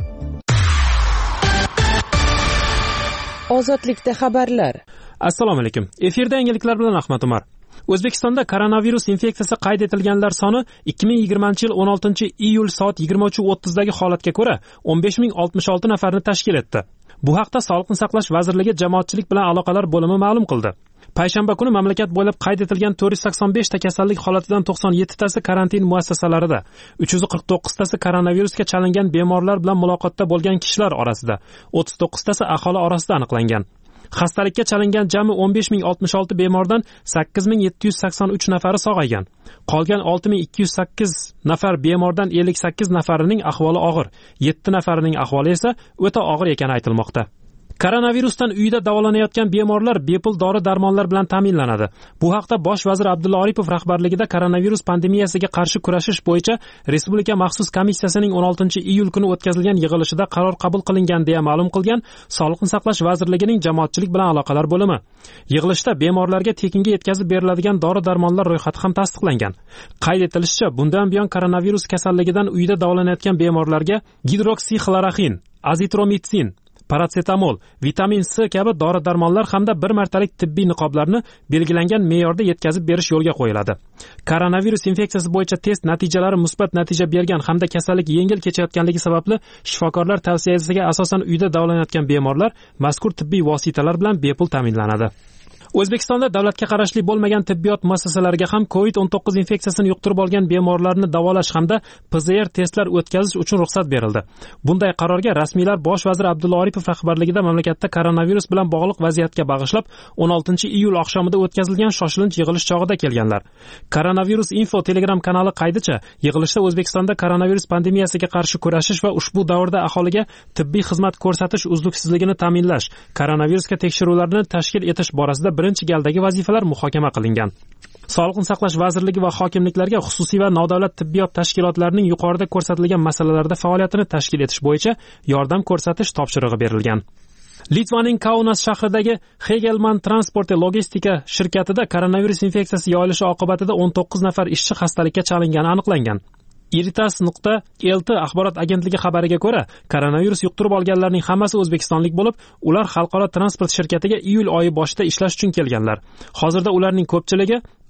Ozodlikda xabarlar. Assalomu alaykum. Efirda yangiliklar bilan Ahmad Umar. O'zbekistonda koronavirus infeksiyasi qayd etilganlar soni ikki ming yigirmanchi yil o'n oltinchi iyul soat yigirma uch o'ttiz dagi holatga ko'ra o'n besh ming oltmish olti nafarni tashkil etdi. Bu haqda Sog'liqni saqlash vazirligi jamoatchilik bilan aloqalar bo'limi ma'lum qildi. Payshanba kuni mamlakat bo'ylab qayd etilgan to'rt yuz sakson besh ta kasallik holatidan to'qson yetti tasi karantin muassasalarida, uch yuz qirq to'qqiz tasi koronavirusga chalingan bemorlar bilan muloqotda bo'lgan kishilar orasida, o'ttiz to'qqiz tasi aholi orasida aniqlangan. Xastalikka chalingan jami o'n besh ming oltmish olti bemordan sakkiz ming yetti yuz sakson uch nafari sog'aygan. Qolgan olti ming ikki yuz sakkiz nafar bemordan ellik sakkiz nafarining ahvoli og'ir, yetti nafarining ahvoli esa o'ta og'ir ekani aytilmoqda. Koronavirusdan uyida davolanayotgan bemorlar bepul dori-darmonlar bilan ta'minlanadi. Bu haqda Bosh vazir Abdulla Aripov rahbarligida koronavirus pandemiyasiga qarshi kurashish bo'yicha Respublika maxsus komissiyasining o'n oltinchi iyul kuni o'tkazilgan yig'ilishida qaror qabul qilingan deya ma'lum qilgan Sog'liqni saqlash vazirligining jamoatchilik bilan aloqalar bo'limi. Yig'ilishda bemorlarga tekinga yetkazib beriladigan dori-darmonlar ro'yxati ham tasdiqlangan. Qayd etilishicha, bundan buyon koronavirus kasalligidan uyida davolanayotgan bemorlarga gidroksixloroxin, azitromitsin, paratsetamol, vitamin C kabi dori-darmonlar hamda bir martalik tibbiy niqoblarni belgilangan me'yorda yetkazib berish yo'lga qo'yiladi. Koronavirus infeksiyasi bo'yicha test natijalari musbat natija bergan hamda kasallik yengil kechayotganligi sababli shifokorlar tavsiyasiga asosan uyda davolanayotgan bemorlar mazkur tibbiy vositalar bilan bepul ta'minlanadi. O'zbekistonda davlatga qarashli bo'lmagan tibbiyot muassasalariga ham kovid o'n to'qqiz infeksiyasini yuqtirib olgan bemorlarni davolash hamda P C R testlar o'tkazish uchun ruxsat berildi. Bunday qarorga rasmiylar Bosh vazir Abdulla Aripov rahbarligida mamlakatda koronavirus bilan bog'liq vaziyatga bag'ishlab o'n oltinchi iyul oqshomida o'tkazilgan shoshilinch yig'ilish chog'ida kelganlar. Koronavirus info Telegram kanali qaydicha, yig'ilishda O'zbekistonda koronavirus pandemiyasiga qarshi kurashish va ushbu davrda aholiga tibbiy xizmat ko'rsatish uzluksizligini ta'minlash, koronavirusga tekshiruvlarni tashkil etish borasida birinchi galdagi vazifalar muhokama qilingan. Sog'liqni saqlash vazirligi va hokimliklarga xususiy va nodavlat tibbiyot tashkilotlarining yuqorida ko'rsatilgan masalalarda faoliyatini tashkil etish bo'yicha yordam ko'rsatish topshirig'i berilgan. Litvaning Kaunas shahridagi Hegelman transport va logistika shirkatida koronavirus infeksiyasi yoyilishi oqibatida o'n to'qqiz nafar ishchi xastalikka chalingani aniqlangan. Iritas nuqta L T axborot agentligi xabariga ko'ra, koronavirus yuqtirib olganlarning hammasi o'zbekistonlik bo'lib, ular xalqaro transport shirkatiga iyul oyi boshida ishlash uchun kelganlar. Hozirda ularning ko'pchiligi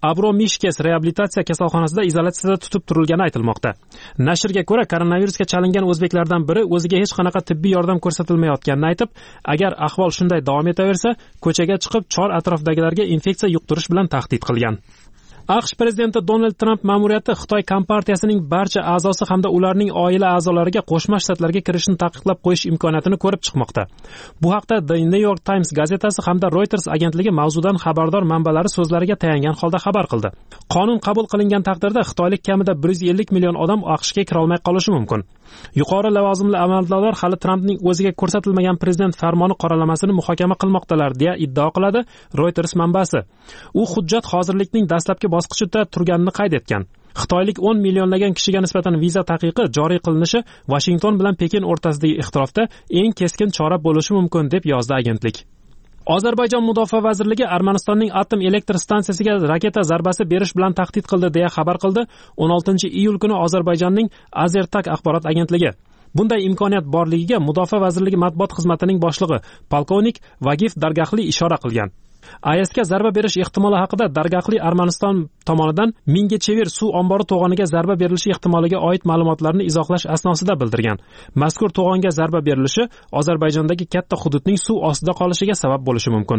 Abromishkes reabilitatsiya kasalxonasida izolyatsiyada tutib turilgani aytilmoqda. Nashrga ko'ra, koronavirusga chalingan o'zbeklardan biri o'ziga hech qanaqa tibbiy yordam ko'rsatilmayotganini aytib, agar ahvol shunday davom etaversa, ko'chaga chiqib chor atrofdagilarga infeksiya yuqtirish bilan tahdid qilgan. AQSh prezidenti Donald Tramp ma'muriyati Xitoy kompartiyasining barcha a'zosi hamda ularning oila a'zolariga Qo'shma Shtatlarga kirishni taqiqlab qo'yish imkoniyatini ko'rib chiqmoqda. Bu haqda The New York Times gazetasi hamda Reuters agentligi mavzudan xabardor manbalari so'zlariga tayangan holda xabar qildi. Qonun qabul qilingan taqdirda xitoylik kamida bir yuz ellik million odam AQShga kira olmay qolishi mumkin. Yuqori lavozimli amaldorlar hali Trampning o'ziga ko'rsatilmagan prezident farmoni qoralamasini muhokama qilmoqdalar deya iddao qiladi Reuters manbasi. U hujjat hozirlikning dastlabki bosqichida turganini qayd etgan. Xitoylik o'n millionlagan kishiga nisbatan viza taqiqi joriy qilinishi Washington bilan Pekin o'rtasidagi ixtilofda eng keskin chora bo'lishi mumkin deb yozdi agentlik. Ozarbayjon mudofaa vazirligi Armanistonning atom elektr stansiyasiga raketa zarbasi berish bilan tahdid qildi deya xabar qildi o'n oltinchi iyul kuni Ozarbayjonning Azertak axborot agentligi. Bunday imkoniyat borligiga Mudofaa vazirligi matbuot xizmatining boshlig'i polkovnik Vagif Dargahli ishora qilgan. A E S'ga zarba berish ehtimoli haqida Dargahli Armaniston tomonidan Mingga Chevir suv ombori to'g'oniga zarba berilishi ehtimoliga oid ma'lumotlarni izohlash asnosida bildirgan. Mazkur to'g'onga zarba berilishi Ozarbayjondagi katta hududning suv ostida qolishiga sabab bo'lishi mumkin.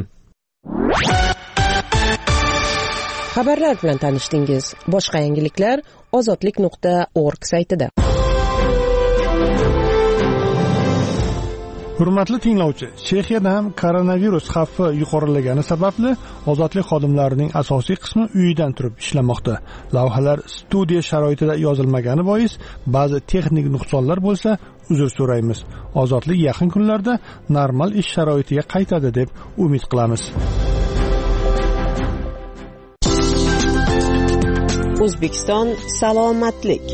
Xabarlar bilan tanishdingiz. Boshqa yangiliklar ozodlik nuqta org saytida. Hurmatli tinglovchi, Chexiyada ham koronavirus xavfi yuqorilagani sababli ozodlik xodimlarining asosiy qismi uyidan turib ishlamoqda. Lavhalar studiya sharoitida yozilmagani bois ba'zi texnik nuqsonlar bo'lsa, uzr so'raymiz. Ozodlik yaqin kunlarda normal ish sharoitiga qaytadi deb umid qilamiz. O'zbekiston salomatlik.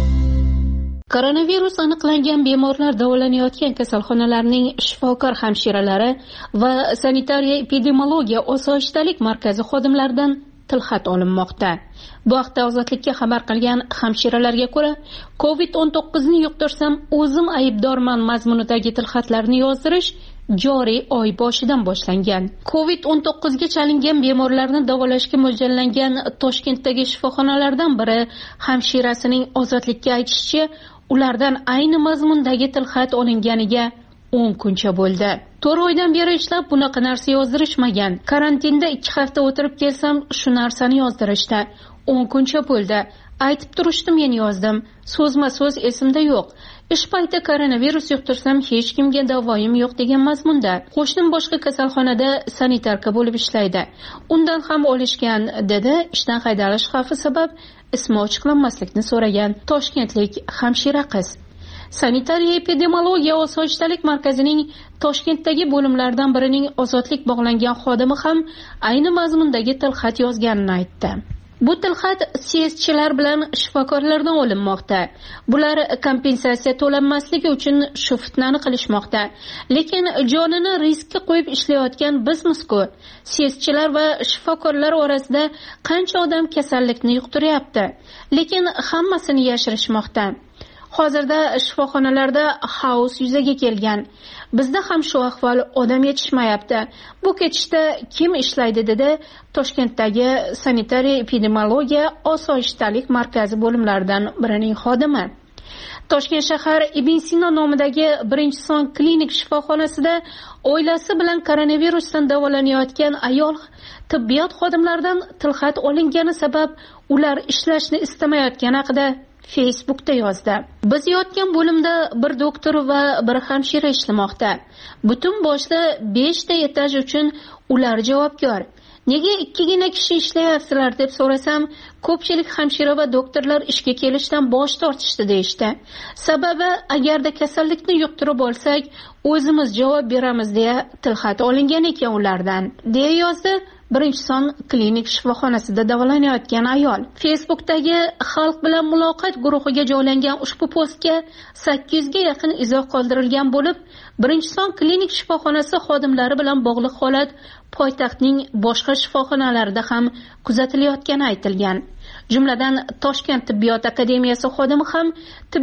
Koronavirus aniqlangan bemorlar davolanayotgan kasalxonalarning shifokor hamshiralari va sanitariya epidemiologiya osoyishtalik markazi xodimlaridan tilxat olinmoqda. Bu haqda Ozodlikka xabar qilgan hamshiralarga ko'ra, kovid o'n to'qqiz ni yuqtirsam o'zim aybdorman mazmunidagi tilxatlarni yozdirish joriy oy boshidan boshlangan. kovid o'n to'qqiz ga chalingan bemorlarni davolashga mo'ljallangan Toshkentdagi shifoxonalardan biri hamshirasining Ozodlikka aytishicha, ulardan ayni mazmundagi tilxat olinganiga o'n kuncha bo'ldi. to'rt oydan beri ishlab bunaqa narsa yozdirishmagan. Karantinda ikki hafta o'tirib kelsam, shu narsani yozdirishdi. o'n kuncha bo'ldi. Aytib turishdi, men yozdim. So'zma-so'z esimda yo'q. Ish payti koronavirus yuqtirsam hech kimga davoyim yo'q degan mazmunda. Qo'shnim boshqa kasalxonada sanitarka bo'lib ishlaydi. Undan ham olishgan, dedi. Ishdan haydalish xavfi sabab ismi ochiqlanmaslikni so'ragan toshkentlik hamshira qiz. Sanitariya epidemiologiya osoyishtalik markazining Toshkentdagi bo'limlardan birining ozodlik bog'langan xodimi ham ayni mazmundagi tilxat yozganini aytdi. Bu tilxat C S Ch'lar bilan shifokorlardan olinmoqda. Bular kompensatsiya to'lanmasligi uchun shu fitnani qilishmoqda. Lekin jonini riskka qo'yib ishlayotgan bizmiz-ku. C S Ch'lar va shifokorlar orasida qancha odam kasallikni yuqtiryapti. Lekin hammasini yashirishmoqda. Hozirda shifoxonalarda xaos yuzaga kelgan. Bizda ham shu ahvol, odam yetishmayapti. Bu ketishda kim ishlaydi, dedi Toshkentdagi sanitariya epidemiologiya osoyishtalik markazi bo'limlaridan birining xodimi. Toshkent shahar Ibn Sino nomidagi birinchi son klinik shifoxonasida oilasi bilan koronavirusdan davolanayotgan ayol tibbiyot xodimlaridan tilxat olingani sabab ular ishlashni istamayotgani haqida Facebookda yozdi. Biz yotgan bo'limda bir doktor va bir hamshira ishlamoqda. Butun boshda besh ta etaj uchun ular javobgar. Nega ikkigina kishi ishlayapsizlar deb so'rasam, ko'pchilik hamshira va doktorlar ishga kelishdan bosh tortishdi deyishdi. Sababi, agarda kasallikni yuqtirib olsak, o'zimiz javob beramiz deya tilxat olingan ekan ulardan, deya yozdi birinchi son klinik shifoxonasida davolanayotgan ayol. Facebookdagi xalq bilan muloqot guruhiga joylangan ushbu postga sakkiz yuzga yaqin izoh qoldirilgan bo'lib, birinchi son klinik shifoxonasi xodimlari bilan bog'liq holat poytaxtning boshqa shifoxonalarida ham kuzatilayotgani aytilgan. Jumladan Toshkent tibbiyot akademiyasi xodimi ham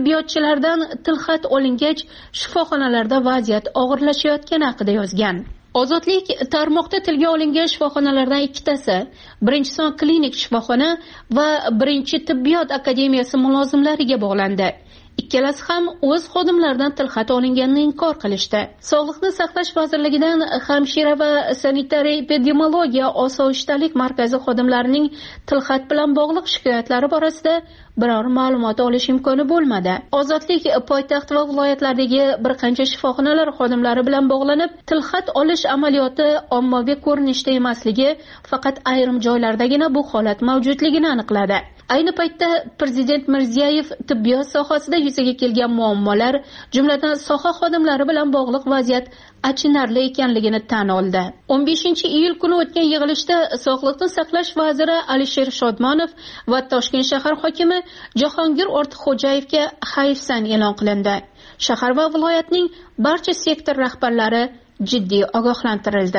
tibbiyotchilardan tilxat olingach, shifoxonalarda vaziyat og'irlashayotgani haqida yozgan. Ozodlik tarmoqda tilga olingan shifoxonalardan ikkitasi, birinchi son klinik shifoxona va birinchi tibbiyot akademiyasi mulozimlariga bog'landi. Ikkalasi ham o'z xodimlaridan tilxat olinganini inkor qilishdi. Sog'liqni saqlash vazirligidan hamshira va sanitariya epidemiologiya osoyishtalik markazi xodimlarining tilxat bilan bog'liq shikoyatlari borasida biror ma'lumot olish imkoni bo'lmadi. Ozodlik poytaxt va viloyatlardagi bir qancha shifoxonalar xodimlari bilan bog'lanib, tilxat olish amaliyoti ommaviy ko'rinishda emasligi, faqat ayrim joylardagina bu holat mavjudligini aniqladi. Ayni paytda Prezident Mirziyoyev tibbiyot sohasida yuzaga kelgan muammolar, jumladan soha xodimlari bilan bog'liq vaziyat achinarli ekanligini tan oldi. o'n beshinchi iyul kuni o'tgan yig'ilishda Sog'liqni saqlash vaziri Alisher Shodmonov va Toshkent shahar hokimi Jahongir Ortiqxo'jayevga hayfsan e'lon qilindi. Shahar va viloyatning barcha sektor rahbarlari jiddiy ogohlantirildi.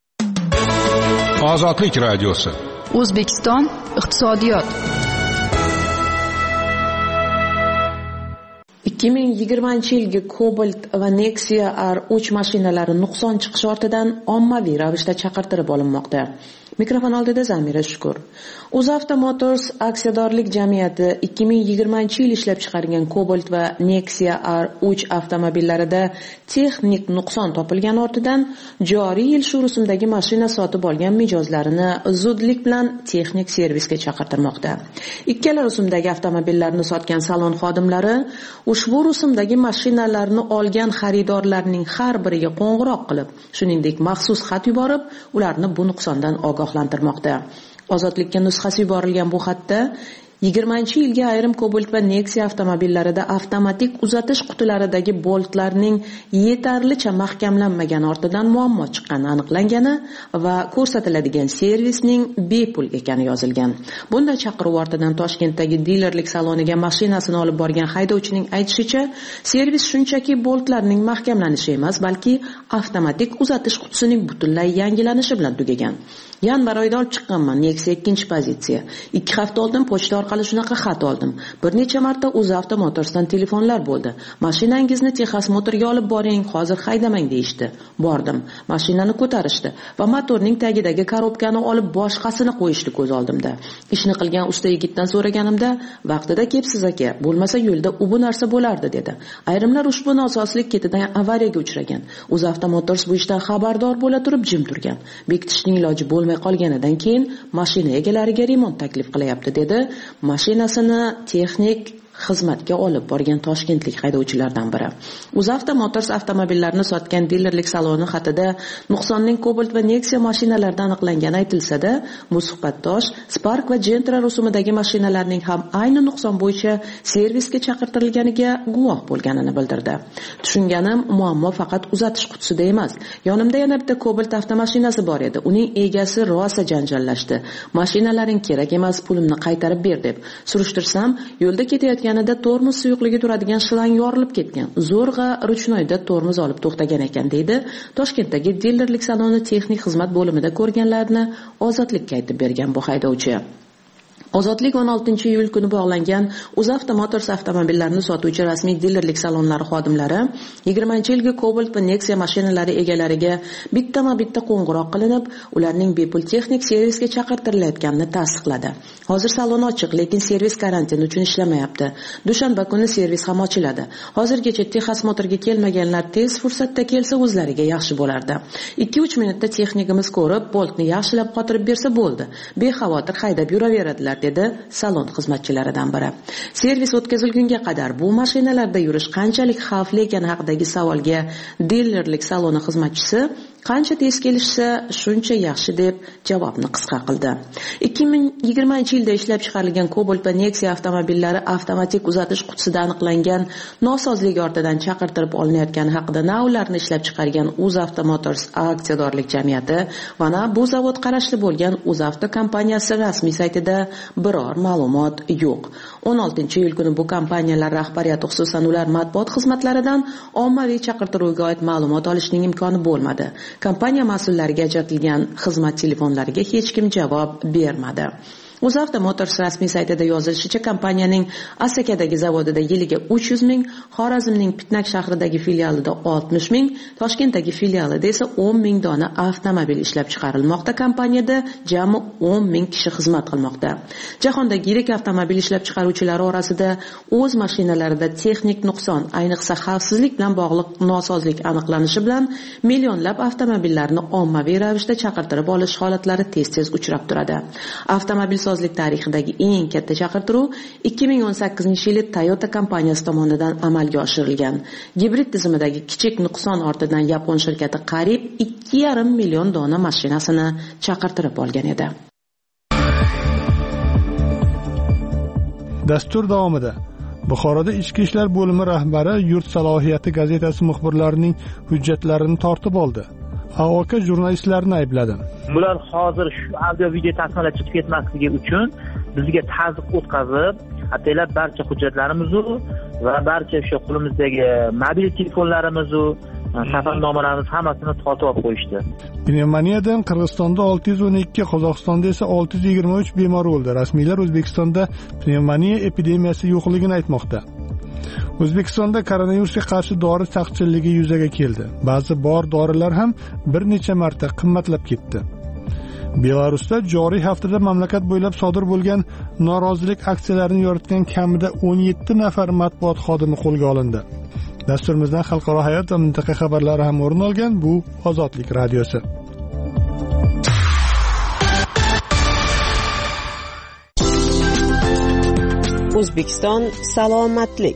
Ozodlik radiosi. O'zbekiston iqtisodiyot. ikki ming yigirmanchi yilgi Cobalt va Nexia R uch mashinalari nuqson chiqishi ortidan ommaviy ravishda chaqirtirib olinmoqda. Mikrofon oldida Zamira Shukur. UzAvto Motors aksiyadorlik jamiyati ikki ming yigirmanchi yil ishlab chiqargan Cobalt va Nexia R uch avtomobillarida texnik nuqson topilgani ortidan joriy yil shu rusumdagi mashina sotib olgan mijozlarini zudlik bilan texnik servisga chaqirtirmoqda. Ikkala rusumdagi avtomobillarni sotgan salon xodimlari ushbu rusumdagi mashinalarni olgan xaridorlarning har biriga qo'ng'iroq qilib, shuningdek maxsus xat yuborib, ularni bu nuqsondan ogohlantirmoqda. Ozodlikka nusxasi yuborilgan bu xatda yigirmanchi yilga ayrim Cobalt va Nexia avtomobillarida avtomatik uzatish qutilaridagi boltlarning yetarlicha mahkamlanmagani ortidan muammo chiqqani aniqlangani va ko'rsatiladigan servisning bepul ekani yozilgan. Bunday chaqiruv ortidan Toshkentdagi dilerlik saloniga mashinasini olib borgan haydovchining aytishicha, servis shunchaki boltlarning mahkamlanishi emas, balki avtomatik uzatish qutisining butunlay yangilanishi bilan tugagan. Yanvar oyida olib chiqqanman Nexia ikkinchi pozitsiya. ikki hafta oldin pochta orqali shunaqa xat oldim. Bir necha marta UzAvto Motorsdan telefonlar bo'ldi. Mashinangizni Texas Motorga olib boring, hozir haydamang deyishdi. Bordim. Mashinani ko'tarishdi va motorning tagidagi korobkani olib boshqasini qo'yishni ko'z oldimda. Ishni qilgan usta yigitdan so'raganimda, vaqtida kelibsiz aka, bo'lmasa yo'lda u bu narsa bo'lardi dedi. Ayrimlar ushbu nosozlik ketidan avariyaga uchragan. UzAvto Motors bu ishdan xabardor bo'la turib jim turgan. Bekitishning iloji bo'lmay qolganidan keyin mashina egalariga remont taklif qilyapti dedi. Mashinasini texnik xizmatga olib borgan toshkentlik haydovchilardan biri. UzAvto Motors avtomobillarini sotgan dilerlik saloni xatida nuqsonning Cobalt va Nexia mashinalarida aniqlangani aytilsa-da, bu suhbatdosh Spark va Gentra rusumidagi mashinalarning ham ayni nuqson bo'yicha servisga chaqirtirilganiga guvoh bo'lganini bildirdi. Tushunganim, muammo faqat uzatish qutisida emas. Yonimda yana bitta Cobalt avtomashinasi bor edi. Uning egasi rosa janjallashdi. Mashinalaring kerak emas, pulimni qaytarib ber deb. Surishtirsam, yo'lda ketayotgan yanada tormoz suyuqligi turadigan shlang yorilib ketgan. Zo'rg'a ruchnoyda tormoz olib to'xtagan ekan deydi. Toshkentdagi dilerlik saloni texnik xizmat bo'limida ko'rganlarni Ozodlikka aytib bergan bu haydovchi. Ozodlik o'n oltinchi iyul kuni bog'langan UzAvto Motors avtomobillarini sotuvchi rasmiy dilerlik salonlari xodimlari yigirmanchi yilgi Cobalt va Nexia mashinalari egalariga bittama-bitta qo'ng'iroq qilinib, ularning bepul texnik servisga chaqirtirilayotganini tasdiqladi. Hozir salon ochiq, lekin servis karantin uchun ishlamayapti. Dushanba kuni servis ham ochiladi. Hozirgacha Texas Motorga kelmaganlar tez fursatda kelsa o'zlariga yaxshi bo'lardi. ikki uch minutda texnikimiz ko'rib, boltni yaxshilab qotirib bersa bo'ldi. Bexavotir haydab yuraveradilar dedi salon xizmatchilaridan biri. Servis o'tkazilgunga qadar bu mashinalarda yurish qanchalik xavfli ekani haqidagi savolga dilerlik saloni xizmatchisi qancha tez kelishsa shuncha yaxshi deb javobni qisqa qildi. ikki ming yigirmanchi yilda ishlab chiqarilgan Cobalt va Nexia avtomobillari avtomatik uzatish qutisida aniqlangan nosozlik ortidan chaqirtirib olinayotgani haqida na ularni ishlab chiqargan UzAvto Motors aksiyadorlik jamiyati va na bu zavod qarashli bo'lgan UzAvto kompaniyasi rasmiy saytida biror ma'lumot yo'q. o'n oltinchi iyul kuni bu kompaniyalar rahbariyati, xususan ular matbuot xizmatlaridan ommaviy chaqirtiruvga oid ma'lumot olishning imkoni bo'lmadi. Kompaniya mas'ullariga ajratilgan xizmat telefonlariga hech kim javob bermadi. UzAuto Motors rasmiy saytida yozilishicha, kompaniyaning Asakadagi zavodida yiliga uch yuz ming, Xorazmning Pitnak shahridagi filialida oltmish ming, Toshkentdagi filialida esa o'n ming dona avtomobil ishlab chiqarilmoqda. Kompaniyada jami o'n ming kishi xizmat qilmoqda. Jahondagi yirik avtomobil ishlab chiqaruvchilari orasida o'z mashinalarida texnik nuqson, ayniqsa xavfsizlik bilan bog'liq nosozlik aniqlanishi bilan millionlab avtomobillarni ommaviy ravishda chaqirtirib olish holatlari tez-tez uchrab turadi. Avtomobilsozlik tarixidagi eng katta chaqirtiruv ikki ming o'n sakkizinchi yili Toyota kompaniyasi tomonidan amalga oshirilgan. Gibrid tizimidagi kichik nuqson ortidan yapon shirkati qariyb ikki yarim million dona mashinasini chaqirtirib olgan edi. Dastur davomida Buxoroda Ichki ishlar bo'limi rahbari Yurt salohiyati gazetasi muxbirlarining hujjatlarini tortib oldi. A O K jurnalistlarni aybladi. Bular hozir shu audio video tasmalar chiqib ketmasligi uchun bizga tazyiq o'tkazib, hatto'ylab barcha hujjatlarimizni va barcha o'sha qo'limizdagi mobil telefonlarimizni, safarnomalarimiz hammasini tortib olib qo'yishdi. Pnevmoniyadan Qirg'izistonda olti yuz o'n ikki, Qozog'istonda esa olti yuz yigirma uch bemor o'ldi. Rasmiylar O'zbekistonda pnevmoniya epidemiyasi yo'qligini aytmoqda. O'zbekistonda koronavirusga qarshi dori taqchilligi yuzaga keldi. Ba'zi bor dorilar ham bir necha marta qimmatlab ketdi. Belarusda joriy haftada mamlakat bo'ylab sodir bo'lgan norozilik aksiyalarini yoritgan kamida o'n yetti nafar matbuot xodimi qo'lga olindi. Dasturimizdan xalqaro hayot va mintaqa xabarlari ham o'rin olgan. Bu Ozodlik radiosi. O'zbekiston salomatlik.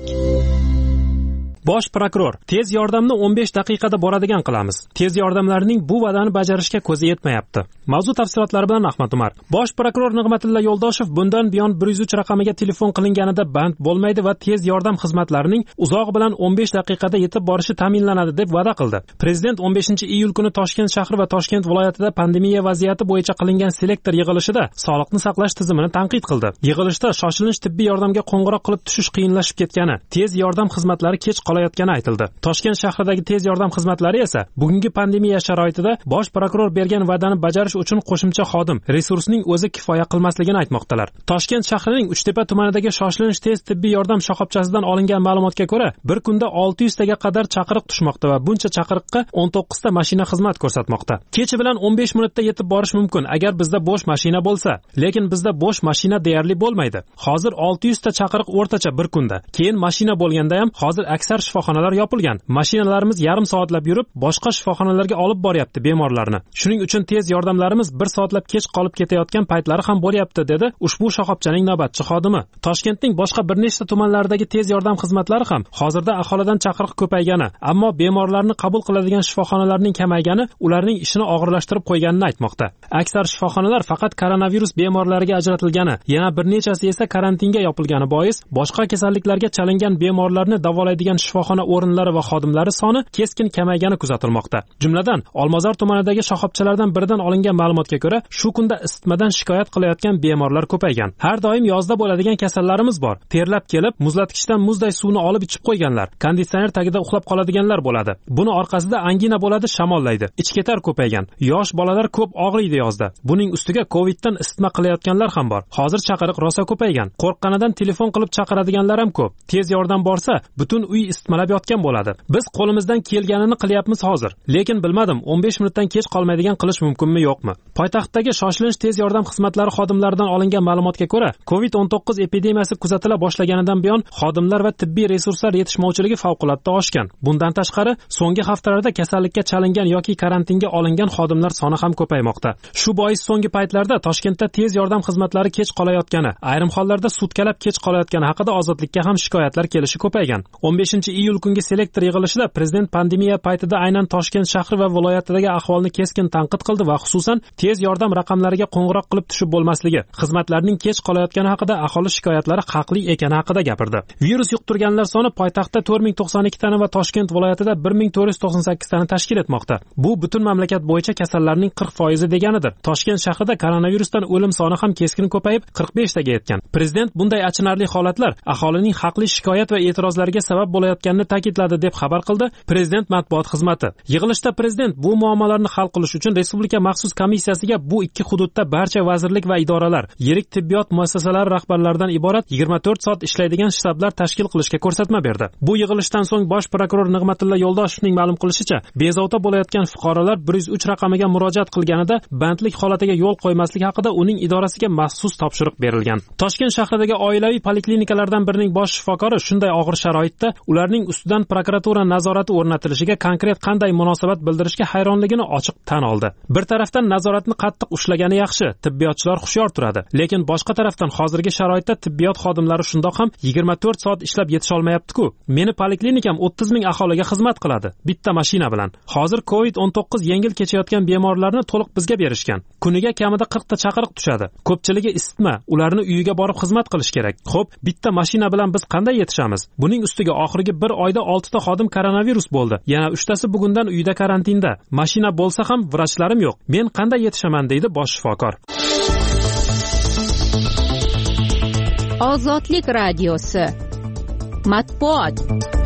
Bosh prokuror: tez yordamni o'n besh daqiqada boradigan qilamiz. Tez yordamlarning bu va'dani bajarishga ko'zi yetmayapti. Mavzu tafsilotlari bilan Ahmad Umar. Bosh prokuror Nig'matilla Yo'ldoshev bundan buyon bir yuz uch raqamiga telefon qilinganida band bo'lmaydi va tez yordam xizmatlarining uzoq bilan o'n besh daqiqada yetib borishi ta'minlanadi deb va'da qildi. Prezident o'n beshinchi iyul kuni Toshkent shahri va Toshkent viloyatida pandemiya vaziyati bo'yicha qilingan selektor yig'ilishida sog'liqni saqlash tizimini tanqid qildi. Yig'ilishda shoshilinch tibbiy yordamga qo'ng'iroq qilib tushish qiyinlashib ketgani, tez yordam xizmatlari kech qolayotgani aytildi. Toshkent shahridagi tez yordam xizmatlari esa bugungi pandemiya sharoitida bosh prokuror bergan va'dani bajarish uchun qo'shimcha xodim, resursning o'zi kifoya qilmasligini aytmoqdalar. Toshkent shahrining Uchtepa tumanidagi shoshilinch tez tibbiy yordam shoxobchasidan olingan ma'lumotga ko'ra, bir kunda olti yuz taga qadar chaqiriq tushmoqda va buncha chaqiriqqa o'n to'qqiz ta mashina xizmat ko'rsatmoqda. Kechi bilan o'n besh minutda yetib borish mumkin agar bizda bo'sh mashina bo'lsa, lekin bizda bo'sh mashina deyarli bo'lmaydi. Hozir olti yuz ta chaqiriq o'rtacha bir kunda. Keyin mashina bo'lganda ham hozir aksar shifoxonalar yopilgan. Mashinalarimiz yarim soatlab yurib, boshqa shifoxonalarga olib boryapti bemorlarni. Shuning uchun tez yordamlarimiz bir soatlab kech qolib ketayotgan paytlari ham bo'lyapti, dedi ushbu shoxobchaning navbatchi xodimi. Toshkentning boshqa bir nechta tumanlaridagi tez yordam xizmatlari ham hozirda aholidan chaqiriq ko'paygani, ammo bemorlarni qabul qiladigan shifoxonalarning kamaygani ularning ishini og'irlashtirib qo'yganini aytmoqda. Aksar shifoxonalar faqat koronavirus bemorlariga ajratilgani, yana bir nechasi esa karantinga yopilgani bois boshqa kasalliklarga chalingan bemorlarni davolaydigan shifoxona o'rinlari va xodimlari soni keskin kamaygani kuzatilmoqda. Jumladan, Olmazor tumanidagi shoxobchalardan biridan olingan ma'lumotga ko'ra, shu kunda isitmadan shikoyat qilayotgan bemorlar ko'paygan. Har doim yozda bo'ladigan kasallarimiz bor. Terlab kelib, muzlatgichdan muzday suvni olib ichib qo'yganlar, konditsioner tagida uxlab qoladiganlar bo'ladi. Buni orqasida angina bo'ladi, shamollaydi. Ichketar ko'paygan. Yosh bolalar ko'p og'riydi yozda. Buning ustiga Coviddan isitma qilayotganlar ham bor. Hozir chaqiriq rosa ko'paygan. Qo'rqqanidan telefon qilib chaqiradiganlar ham ko'p. Tez yordam borsa, butun uy isitmalab yotgan bo'ladi. Biz qo'limizdan kelganini qilyapmiz hozir. Lekin bilmadim, o'n besh minutdan kech qolmaydigan qilish mumkinmi, yo'qmi? Poytaxtdagi shoshilinch tez yordam xizmatlari xodimlaridan olingan ma'lumotga ko'ra, covid o'n to'qqiz epidemiyasi kuzatila boshlaganidan buyon xodimlar va tibbiy resurslar yetishmovchiligi favqulodda oshgan. Bundan tashqari, so'nggi haftalarda kasallikka chalingan yoki karantinga olingan xodimlar soni ham ko'paymoqda. Shu bois so'nggi paytlarda Toshkentda tez yordam xizmatlari kech qolayotgani, ayrim hollarda sutkalab kech qolayotgani haqida Ozodlikka ham shikoyatlar kelishi ko'paygan. o'n beshinchi iyul kungi selektor yig'ilishida prezident pandemiya paytida aynan Toshkent shahri va viloyatidagi ahvolni keskin tanqid qildi va xususan tez yordam raqamlariga qo'ng'iroq qilib tushib bo'lmasligi, xizmatlarning kech qolayotgani haqida aholi shikoyatlari haqli ekani haqida gapirdi. Virus yuqtirganlar soni poytaxtda to'rt ming to'qson ikki tani va Toshkent viloyatida bir ming to'rt yuz to'qson sakkiz tani tashkil etmoqda. Bu butun mamlakat bo'yicha kasallarning qirq foizi deganidir. Toshkent shahrida koronavirusdan o'lim soni ham keskin ko'payib qirq besh taga yetgan. Prezident bunday achinarli holatlar aholining haqli shikoyat va e'tirozlariga sabab bo'layotgan bo'layotganini ta'kidladi deb xabar qildi prezident matbuot xizmati. Yig'ilishda prezident bu muammolarni hal qilish uchun respublika maxsus komissiyasiga bu ikki hududda barcha vazirlik va idoralar, yirik tibbiyot muassasalari rahbarlaridan iborat yigirma to'rt soat ishlaydigan shtablar tashkil qilishga ko'rsatma berdi. Bu yig'ilishdan so'ng bosh prokuror Nig'matilla Yo'ldoshevning ma'lum qilishicha, bezovta bo'layotgan fuqarolar bir yuz uch raqamiga murojaat qilganida bandlik holatiga yo'l qo'ymaslik haqida uning idorasiga maxsus topshiriq berilgan. Toshkent shahridagi oilaviy poliklinikalardan birining bosh shifokori shunday og'ir sharoitda ularning ustidan prokuratura nazorati o'rnatilishiga konkret qanday munosabat bildirishga hayronligini ochiq tan oldi. Bir tarafdan nazoratni qattiq ushlagani yaxshi, tibbiyotchilar hushyor turadi, lekin boshqa tarafdan hozirgi sharoitda tibbiyot xodimlari shundoq ham yigirma to'rt soat ishlab yetisha olmayapti-ku. Meni poliklinikam o'ttiz ming aholiga xizmat qiladi, bitta mashina bilan. Hozir covid o'n to'qqiz yengil kechayotgan bemorlarni to'liq bizga berishgan. Kuniga kamida qirq ta chaqiriq tushadi. Ko'pchiligi isitma, ularni uyiga borib xizmat qilish kerak. Xo'p, bitta mashina bilan biz qanday yetishamiz? Buning ustiga oxirgi bir oyda olti ta xodim koronavirus bo'ldi. Yana uchtasi bugundan uyda karantinda. Mashina bo'lsa ham vrachlarim yo'q. Men qanday yetishaman deydi bosh shifokor. Ozodlik radiosi. Matbuot.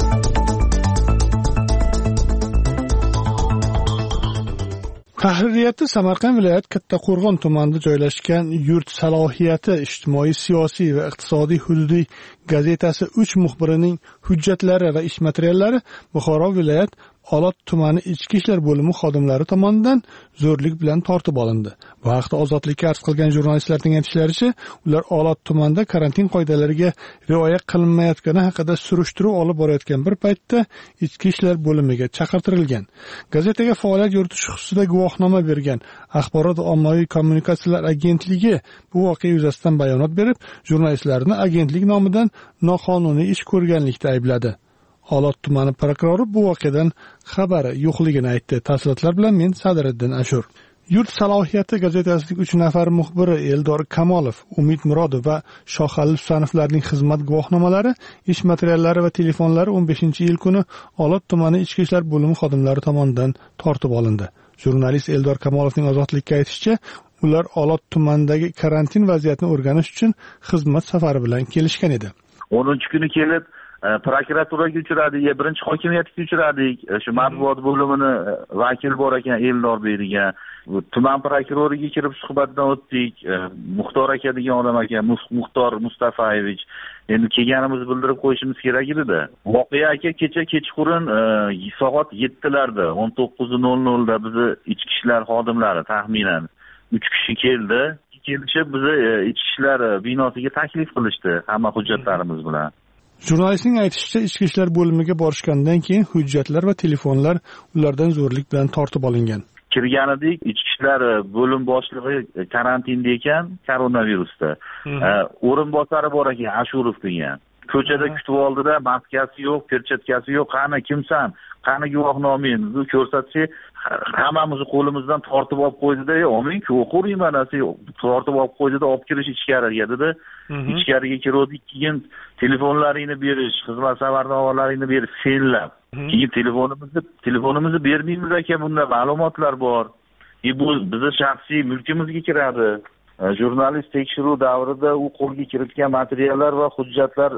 Tahririyatda Samarqand viloyat Kattaqo'rg'on tumanida joylashgan Yurt salohiyati ijtimoiy, siyosiy va iqtisodiy hududiy gazetasi uch muxbirining hujjatlari va ish materiallari Buxoro viloyat Olot tumani ichki ishlar bo'limi xodimlari tomonidan zo'rlik bilan tortib olindi. Bu haqda Ozodlikka arz qilgan jurnalistlarning aytishlaricha, ular Olot tumanida karantin qoidalariga rioya qilinmayotgani haqida surishtiruv olib borayotgan bir paytda ichki ishlar bo'limiga chaqirtirilgan. Gazetaga faoliyat yuritish xususida guvohnoma bergan Axborot va ommaviy kommunikatsiyalar agentligi bu voqea yuzasidan bayonot berib, jurnalistlarni agentlik nomidan noqonuniy ish ko'rganlikda aybladi. Olot tumani prokurori bu voqeadan xabari yo'qligini aytdi. Tafsilotlar bilan men Sadriddin Ashur. Yurt salohiyati gazetasining uch nafar muxbiri Eldor Kamolov, Umid Murodov va Shohali Husanovlarning xizmat guvohnomalari, ish materiallari va telefonlari o'n beshinchi iyul kuni Olot tumani ichki ishlar bo'limi xodimlari tomonidan tortib olindi. Jurnalist Eldor Kamolovning Ozodlikka aytishicha, ular Olot tumanidagi karantin vaziyatini o'rganish uchun xizmat safari bilan kelishgan edi. o'ninchi kuni kelib prokuraturaga uchradik, birinchi hokimiyatga uchradik. Shu matbuot bo'limini vakil bor ekan Eldor degan. Tuman prokuroriga kirib suhbatdan o'tdik. Muxtor aka degan odam ekan, Muxtor Mustafayevich. Endi kelganimizni bildirib qo'yishimiz kerak edi-da. Voqea aka kecha kechqurun soat yettilarda, o'n to'qqiz nol nolda bizni ichki ishlar xodimlari taxminan uch kishi keldi. Kelishib bizni ichki ishlar binosiga taklif qilishdi hamma hujjatlarimiz bilan. Jurnalistning aytishicha, ichki ishlar bo'limiga borishgandan keyin hujjatlar va telefonlar ulardan zo'rlik bilan tortib olingan. Kirganidek, ichki ishlar bo'lim boshlig'i karantinda ekan, koronavirusda. O'rinbosari bor ekan, Ashurov degan. Ko'chada kutib oldida, maskasi yo'q, perchatkasi yo'q. Qani kimsan? Qani guvohnomangizni ko'rsatsak, hammamizni qo'limizdan tortib olib qo'ydi-da, "Oming-ku, o'qirman, asi tortib olib qo'ydi-da, olib kirish ichkariga" dedi. Ichkariga kirdik, keyin telefonlaringni berish, xizmat savarnomalaringni berib senlab. Keyin telefonimizni telefonimizni bermaymiz aka, bunda ma'lumotlar bor. E bu bizning shaxsiy mulkimizga kiradi. Jurnalist tekshiruv davrida u qo'lga kiritgan materiallar va hujjatlar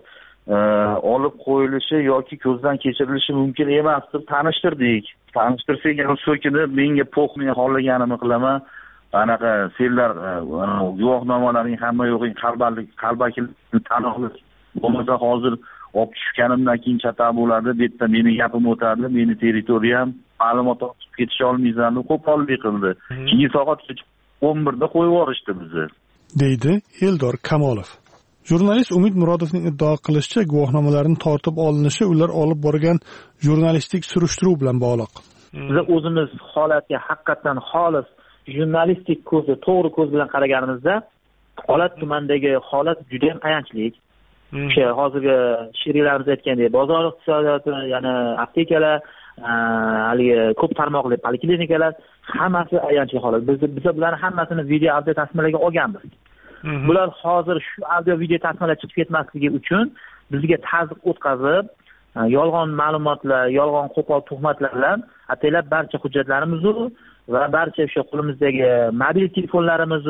olib qo'yilishi yoki ko'zdan kechirilishi mumkin emas deb tanishtirdik. Tanishtirsak, yana so'kini menga po'q, men xohlaganimni qilaman. Anaqa senlar guvohnomalaring hamma yo'g'ing qalbaki qalbakilikni tan olib, bo'lmasa hozir olib tushganimdan keyin chata bo'ladi, bu yerda meni gapim o'tadi, meni territoriyam, ma'lumot olib ketisha olmaysan deb qo'pollik qildi. Keyin soat o'n birda qo'yib yuborishdi bizni, deydi Eldor Kamolov. Jurnalist Umid Murodovning iddao qilishicha, guvohnomalarning tortib olinishi ular olib borgan jurnalistik surishtiruv bilan bog'liq. Biz o'zimiz holatga haqiqatan xolis jurnalistik ko'zi, to'g'ri ko'z bilan qaraganimizda, Olot tumanidagi holat juda ham ayanchli. O'sha hozirgi sherilarimiz aytgandek, bozor iqtisodiyoti, ya'ni aptekalar, haligi ko'p tarmoqli poliklinikalar hammasi ayanchli holat. Biz biz bularni hammasini video audio tasmalarga olganmiz. Bular hozir shu audio video tasmalar chiqib ketmasligi uchun bizga tazyiq o'tkazib, yolg'on ma'lumotlar, yolg'on qo'pol tuhmatlar bilan ataylab barcha hujjatlarimiz va barcha o'sha qo'limizdagi mobil telefonlarimiz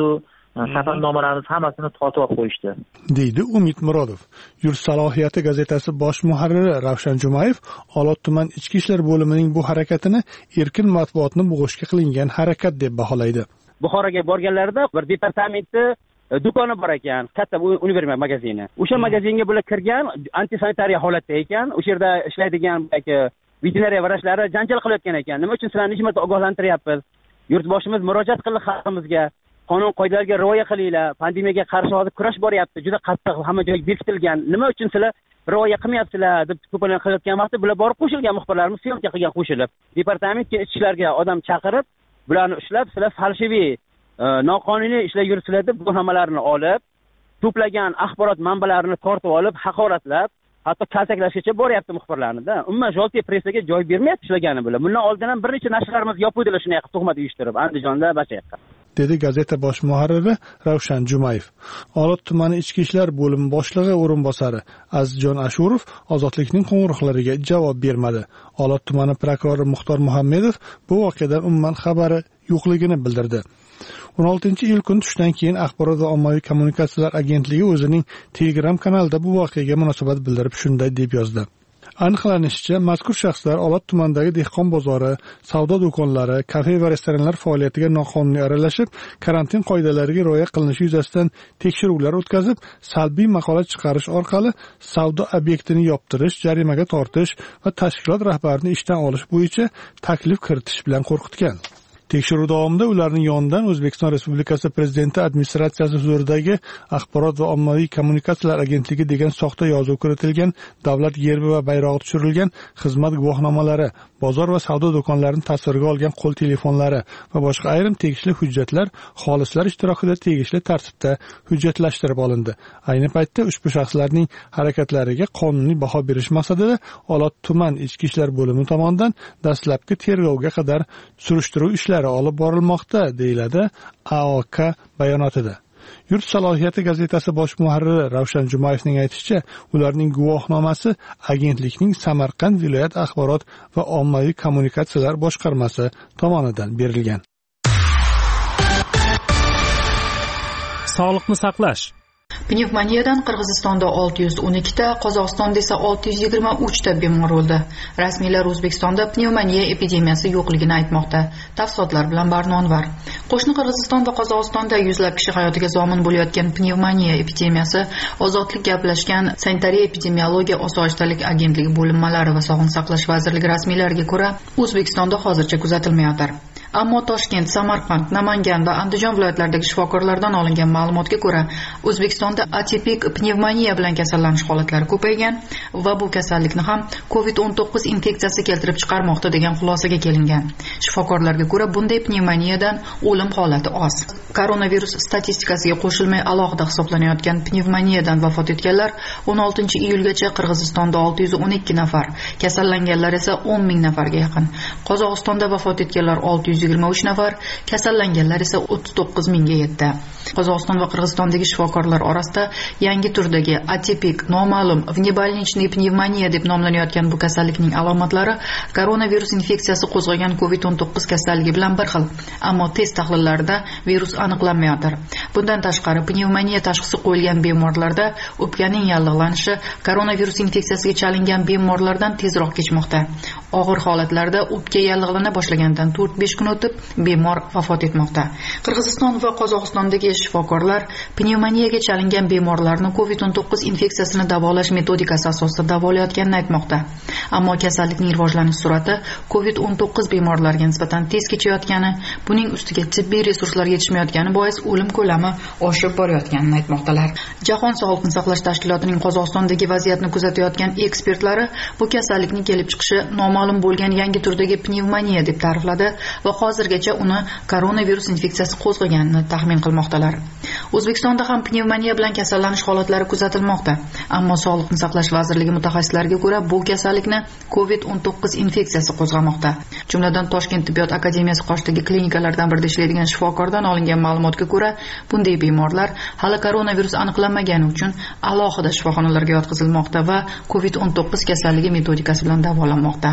safarnomalarimiz hammasini tortib olib qo'yishdi, deydi Umid Murodov. Yurt salohiyati gazetasi bosh muharriri Ravshan Jumayev Olot tuman ichki ishlar bo'limining bu harakatini erkin matbuotni bo'g'ishga qilingan harakat deb baholaydi. Buxoroga borganlarida bir departamentni do'koni bor ekan, katta Univerma magazini. O'sha magazinga bular kirgan, antisanitariya holatda ekan, o'sha yerda ishlaydigan veterinariya vrachlari janjal qilayotgan ekan. Nima uchun sizlarni necha marta ogohlantiryapmiz? Yurtboshimiz murojaat qildi xalqimizga, qonun qoidalarga rioya qilinglar, pandemiyaga qarshi hozir kurash boryapti, juda qattiq hamma joyga berkitilgan. Nima uchun sizlar rioya qilmayapsizlar deb to'polon qilayotgan vaqtda bular borib qo'shilgan, muxbirlarimiz syomka qilgan qo'shilib. Departamentga ishchilarga odam chaqirib, bularni ushlab, sizlar falshiviy, noqonuniy ishlar yuribsizlar deb guvohnomalarini olib, to'plagan axborot manbalarini tortib olib, haqoratlab, hatto kaltaklashgacha boryapti muxbirlarni-da. Umuman Joltiy pressaga joy bermayapti ishlagani bilan. Bundan oldin ham bir necha nashrlarimiz yopuvdilar shunday qilib tuhmat uyushtirib, Andijonda, Bashaqqa. dedi gazeta bosh muharriri Ravshan Jumayev. Olot tumani ichki ishlar bo'limi boshlig'i o'rinbosari Azizjon Ashurov Ozodlikning qo'ng'iroqlariga javob bermadi. Olot tumani prokurori Muxtor Muhammedov bu voqeadan umuman xabari yo'qligini bildirdi. o'n oltinchi iyul kuni tushdan keyin Axborot va ommaviy kommunikatsiyalar agentligi o'zining Telegram kanalida bu voqeaga munosabat bildirib shunday deb yozdi. Aniqlanishicha, mazkur shaxslar Olot tumanidagi dehqon bozori, savdo do'konlari, kafe va restoranlar faoliyatiga noqonuniy aralashib, karantin qoidalariga rioya qilinishi yuzasidan tekshiruvlar o'tkazib, salbiy maqola chiqarish orqali savdo obyektini yoptirish, jarimaga tortish va tashkilot rahbarini ishdan olish bo'yicha taklif kiritish bilan qo'rqitgan. Tekshiruv davomida ularning yonidan O'zbekiston Respublikasi Prezidenti administratsiyasi huzuridagi Axborot va ommaviy kommunikatsiyalar agentligi degan soxta yozuv kiritilgan, davlat gerbi va bayrog'i tushirilgan xizmat guvohnomalari, bozor va savdo do'konlarini tasvirga olgan qo'l telefonlari va boshqa ayrim tegishli hujjatlar xolislar ishtirokida tegishli tartibda hujjatlashtirib olindi. Ayni paytda ushbu shaxslarning harakatlariga qonuniy baho berish maqsadida Olot tuman ichki ishlar bo'limi tomonidan dastlabki tergovga qadar surishtiruv ishlari olib borilmoqda, deyiladi A O K bayonotida. Yurt salohiyati gazetasi bosh muharriri Ravshan Jumayevning aytishicha, ularning guvohnomasi agentlikning Samarqand viloyat axborot va ommaviy kommunikatsiyalar boshqarmasi tomonidan berilgan. Sog'liqni saqlash. Pnevmoniyadan Qirg'izistonda olti yuz o'n ikki ta, Qozog'istonda esa olti yuz yigirma uch ta bemor o'ldi. Rasmiylar O'zbekistonda pnevmoniya epidemiyasi yo'qligini aytmoqda. Tafsilotlar bilan Barnonvar. Qo'shni Qirg'iziston va Qozog'istonda yuzlab kishi hayotiga zomin bo'layotgan pnevmoniya epidemiyasi Ozodlik gaplashgan Sanitariya epidemiologiya osoyishtalik agentligi bo'linmalari va Sog'liqni saqlash vazirligi rasmiylariga ko'ra, O'zbekistonda hozircha kuzatilmayotir. Ammo Toshkent, Samarqand, Namangan va Andijon viloyatlaridagi shifokorlardan olingan ma'lumotga ko'ra, O'zbekistonda atipik pnevmoniya bilan kasallanish holatlari ko'paygan va bu kasallikni ham covid o'n to'qqiz infeksiyasi keltirib chiqarmoqda degan xulosaga kelingan. Shifokorlarga ko'ra, bunday pnevmoniyadan o'lim holati oz. Koronavirus statistikasiga qo'shilmay alohida hisoblanayotgan pnevmoniyadan vafot etganlar o'n oltinchi iyulgacha Qirg'izistonda olti yuz o'n ikki nafar, kasallanganlar esa o'n ming nafarga yaqin. Qozog'istonda vafot etganlar olti yuz yigirma uch nafar, kasallanganlar esa o'ttiz to'qqiz mingga yetdi. Qozog'iston va Qirg'izistondagi shifokorlar orasida yangi turdagi atipik, noma'lum внебольничный pnevmoniya deb nomlanayotgan bu kasallikning alomatlari koronavirus infeksiyasi qo'zg'agan covid o'n to'qqiz kasalligi bilan bir xil, ammo test tahlillarida virus aniqlanmayotir. Bundan tashqari, pnevmoniya tashxisi qo'yilgan bemorlarda o'pkaning yallig'lanishi koronavirus infeksiyasiga chalingan bemorlardan tezroq kechmoqda. Og'ir holatlarda o'pka yallig'lana boshlagandan to'rt besh kun o'tib bemor vafot etmoqda. Qirg'iziston va Qozog'istondagi shifokorlar pnevmoniyaga chalingan bemorlarni covid o'n to'qqiz infeksiyasini davolash metodikasi asosida davolayotganini aytmoqda. Ammo kasallikning rivojlanish sur'ati covid o'n to'qqiz bemorlariga nisbatan tez kechayotgani, buning ustiga tibbiy resurslar yetishmayotgani bois o'lim ko'lami oshib borayotganini aytmoqdalar. Jahon sog'liqni saqlash tashkilotining Qozog'istondagi vaziyatni kuzatayotgan ekspertlari bu kasallikning kelib chiqishi noma'lum bo'lgan yangi turdagi pnevmoniya deb ta'rifladi va hozirgacha uni koronavirus infeksiyasi qo'zg'aganini taxmin qilmoqdalar. O'zbekistonda ham pnevmoniya bilan kasallanish holatlari kuzatilmoqda, ammo Sog'liqni saqlash vazirligi mutaxassislariga ko'ra, bu kasallikni covid o'n to'qqiz infeksiyasi qo'zg'amoqda. Jumladan Toshkent tibbiyot akademiyasi qoshidagi klinikalardan birida ishlaydigan shifokordan olingan ma'lumotga ko'ra, bunday bemorlar hali koronavirus aniqlanmagani uchun alohida shifoxonalarga yotqizilmoqda va covid o'n to'qqiz kasalligi metodikasi bilan davolanmoqda.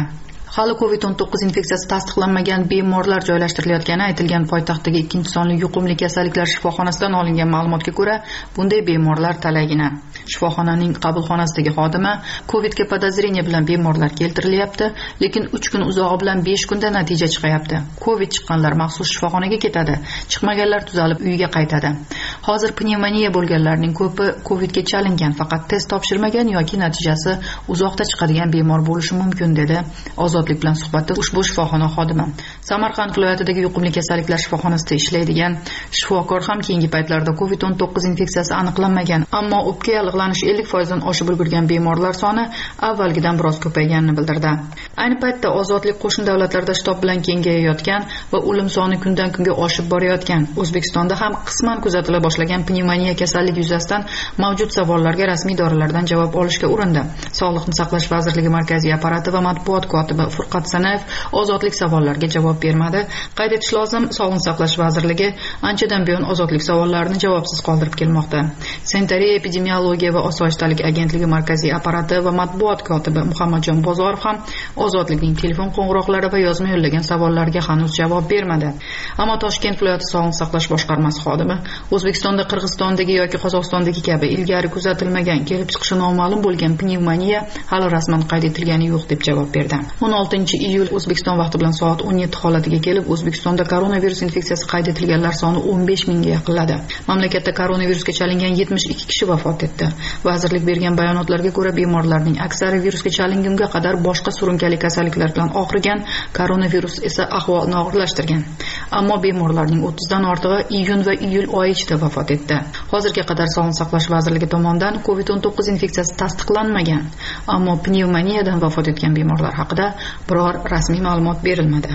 Hali covid o'n to'qqiz infeksiyasi tasdiqlanmagan bemorlar joylashtirilayotgani aytilgan poytaxtdagi ikkinchi sonli yuqumli kasalliklar shifoxonasidan olingan ma'lumotga ko'ra, bunday bemorlar talaygina. Shifoxonaning qabulxonasidagi xodima Covidga podozreniya bilan bemorlar keltirilyapti, lekin uch kun uzog'i bilan besh kunda natija chiqyapti. Covid chiqqanlar maxsus shifoxonaga ketadi, chiqmaganlar tuzalib uyiga qaytadi. Hozir pnevmoniya bo'lganlarning ko'pi Covidga chalingan, faqat test topshirmagan yoki natijasi uzoqda chiqadigan bemor bo'lishi mumkin, dedi Ozodlik bilan suhbatda ushbu shifoxona xodimi. Samarqand viloyatidagi yuqumli kasalliklar shifoxonasida ishlaydigan shifokor ham keyingi paytlarda covid o'n to'qqiz infeksiyasi aniqlanmagan, ammo o'pka yallig'lanishi ellik foizdan oshib ulgurgan bemorlar soni avvalgidan biroz ko'payganini bildirdi. Ayni paytda Ozodlik qo'shni davlatlarda shtab bilan kengayayotgan va o'lim soni kundan kunga oshib borayotgan O'zbekistonda ham qisman kuzatila boshlagan pnevmoniya kasalligi yuzasidan mavjud savollarga rasmiy idoralardan javob olishga urindi. Sog'liqni saqlash vazirligi markaziy apparati va matbuot kotibi Furqat Sanayev Ozodlik savollariga javob bermadi. Qayd etish lozim, Sog'liqni saqlash vazirligi anchadan buyon Ozodlik savollarini javobsiz qoldirib kelmoqda. Sanitariya, epidemiologiya va osoyishtalik agentligi markaziy apparati va matbuot kotibi Muhammadjon Bozorov ham Ozodlikning telefon qo'ng'iroqlari va yozma yo'llagan savollarga hanuz javob bermadi. Ammo Toshkent viloyati Sog'liqni saqlash boshqarmasi xodimi O'zbekistonda, Qirg'izistondagi yoki Qozog'istondagi kabi ilgari kuzatilmagan, kelib chiqishi noma'lum bo'lgan pnevmoniya hali rasman qayd etilgani yo'q deb javob berdi. o'n oltinchi iyul O'zbekiston vaqti bilan soat o'n yetti holatiga kelib, O'zbekistonda koronavirus infeksiyasi qayd etilganlar soni o'n besh mingga yaqinladi. Mamlakatda koronavirusga chalingan yetmish ikki kishi vafot etdi. Vazirlik bergan bayonotlarga ko'ra, bemorlarning aksari virusga chalingunga qadar boshqa surunkali kasalliklar bilan og'rigan, koronavirus esa ahvolni og'irlashtirgan. Ammo bemorlarning o'ttizdan ortig'i iyun va iyul oyi ichida vafot etdi. Hozirga qadar Sog'liqni saqlash vazirligi tomonidan covid o'n to'qqiz infeksiyasi tasdiqlanmagan, ammo pnevmoniyadan vafot etgan bemorlar haqida biror rasmiy ma'lumot berilmadi.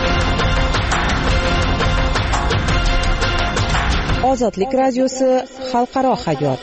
Ozodlik radiosi xalqaro hayot.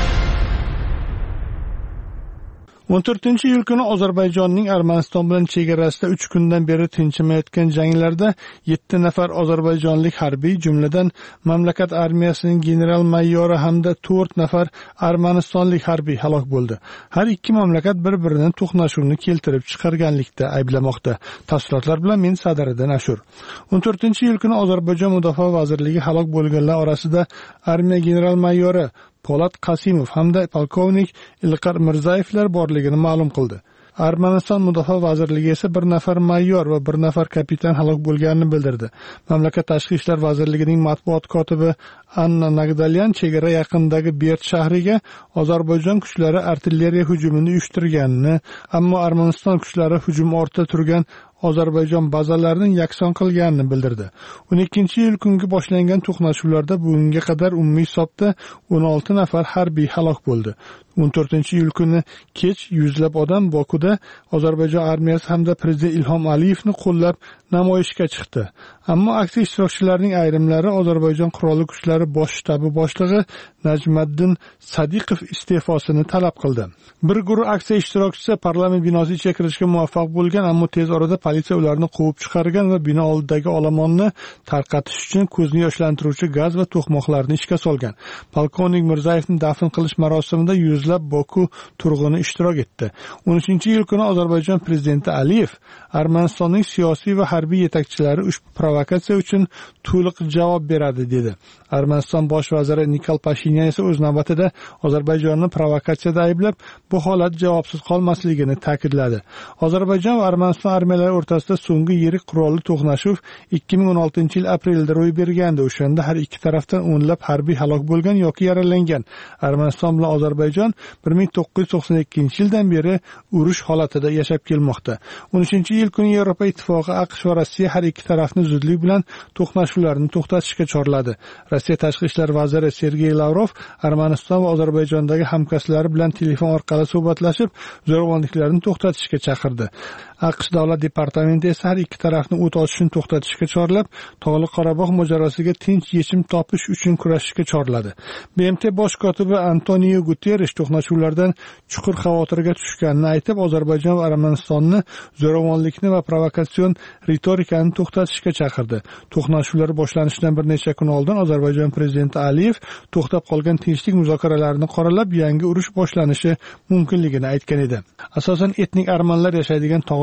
o'n to'rtinchi iyul kuni Ozarbayjonning Armaniston bilan chegarasida uch kundan beri tinchimayotgan janglarda yetti nafar ozarbayjonlik harbiy, jumladan mamlakat armiyasining general mayori hamda to'rt nafar armanistonlik harbiy halok bo'ldi. Har ikki mamlakat bir-birining to'qnashuvini keltirib chiqarganlikda ayblamoqda. Tafsilotlar bilan men Sadariddin Ashur. o'n to'rtinchi iyul kuni Ozarbayjon mudofaa vazirligi halok bo'lganlar orasida armiya general mayori Polat Qasimov hamda polkovnik Ilqar Mirzayevlar borligini ma'lum qildi. Armaniston mudofaa vazirligi esa bir nafar mayor va bir nafar kapitan halok bo'lganini bildirdi. Mamlakat tashqi ishlar vazirligining matbuot kotibi Anna Nagdalyan chegara yaqinidagi Bert shahriga Ozarbayjon kuchlari artilleriya hujumini uyushtirganini, ammo Armaniston kuchlari hujum ortida turgan Ozarbayjon bazalarini yakson qilganini bildirdi. o'n ikkinchi iyul kungi boshlangan to'qnashuvlarda bugunga qadar umumiy hisobda o'n olti nafar harbiy halok bo'ldi. o'n to'rtinchi iyul kuni kech yuzlab odam Bokuda Ozarbayjon armiyasi hamda prezident Ilhom Aliyevni qo'llab namoyishga chiqdi. Ammo aksiya ishtirokchilarining ayrimlari Ozarbayjon qurolli kuchlari bosh shtabi boshlig'i Najmiddin Sadiqov iste'fosini talab qildi. Bir guruh aksiya ishtirokchisi parlament binosi ichiga kirishga muvaffaq bo'lgan, ammo tez orada politsiya ularni quvib chiqargan va bino oldidagi olomonni tarqatish uchun ko'zni yoshlantiruvchi gaz va to'qmoqlarni ishga solgan. Polkovnik Mirzayevni dafn qilish marosimida yuzlab Boku turg'uni ishtirok etdi. o'n uchinchi iyul kuni Ozarbayjon prezidenti Aliyev Armanistonning siyosiy va harbiy yetakchilari ushbu provokatsiya uchun to'liq javob beradi dedi. Armaniston bosh vaziri Nikol Pashinyan esa o'z navbatida Ozarbayjonni provokatsiyada ayblab, bu holat javobsiz qolmasligini ta'kidladi. Ozarbayjon va Armaniston armiyalari o'rtasida so'nggi yirik qurolli to'qnashuv ikki ming o'n oltinchi yil aprelda ro'y bergandi. O'shanda har ikki tarafdan o'nlab harbiy halok bo'lgan yoki yaralangan. Armaniston bilan Ozarbayjon bir ming to'qqiz yuz to'qson ikkinchi yildan beri urush holatida yashab kelmoqda. o'n uchinchi iyul kuni Yevropa ittifoqi AQSh va Rossiya har ikki tarafni zudlik bilan to'qnashuvlarni to'xtatishga chorladi. Rossiya tashqi ishlar vaziri Sergey Lavrov Armaniston va Ozarbayjondagi hamkasblari bilan telefon orqali suhbatlashib, zo'ravonliklarni to'xtatishga chaqirdi. AQSh davlat departamenti esa har ikki tarafni o't ochishni to'xtatishga chorlab, Tog'li Qorabog' mojarosiga tinch yechim topish uchun kurashishga chorladi. B M T bosh kotibi Antonio Guterres to'qnashuvlardan chuqur xavotirga tushganini aytib, Ozarbayjon va Armanistonni zo'ravonlikni va provokatsion ritorikani to'xtatishga chaqirdi. To'qnashuvlar boshlanishidan bir necha kun oldin Ozarbayjon prezidenti Aliyev to'xtab qolgan tinchlik muzokaralarini qoralab, yangi urush boshlanishi mumkinligini aytgan edi. Asosan etnik armanlar yashaydigan Tog'li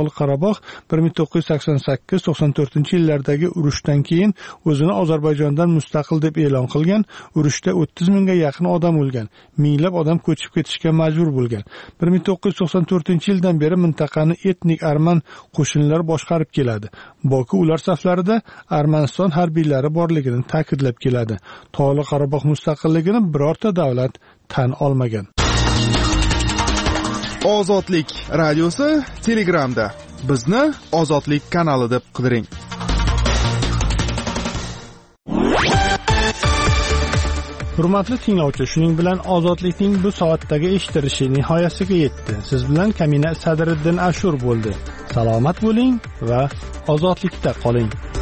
Tog'li Qorabog' bir ming to'qqiz yuz sakson sakkiz to'qson to'rtinchi yillardagi urushdan keyin o'zini Ozarbayjondan mustaqil deb e'lon qilgan. Urushda o'ttiz mingga yaqin odam o'lgan, minglab odam ko'chib ketishga majbur bo'lgan. bir ming to'qqiz yuz to'qson to'rtinchi yildan beri mintaqani etnik arman qo'shinlar boshqarib keladi. Boku ular saflarida Armaniston harbiylari borligini ta'kidlab keladi. Tog'li Qorabog' mustaqilligini birorta davlat tan olmagan. Ozodlik radiosi Telegramda. Bizni Ozodlik kanali deb qidiring. Hurmatli tinglovchi, shuning bilan Ozodlikning bu soatdagi eshittirishi nihoyasiga yetdi. Siz bilan Kamina Sadriddin Ashur bo'ldi. Salomat bo'ling va ozodlikda qoling.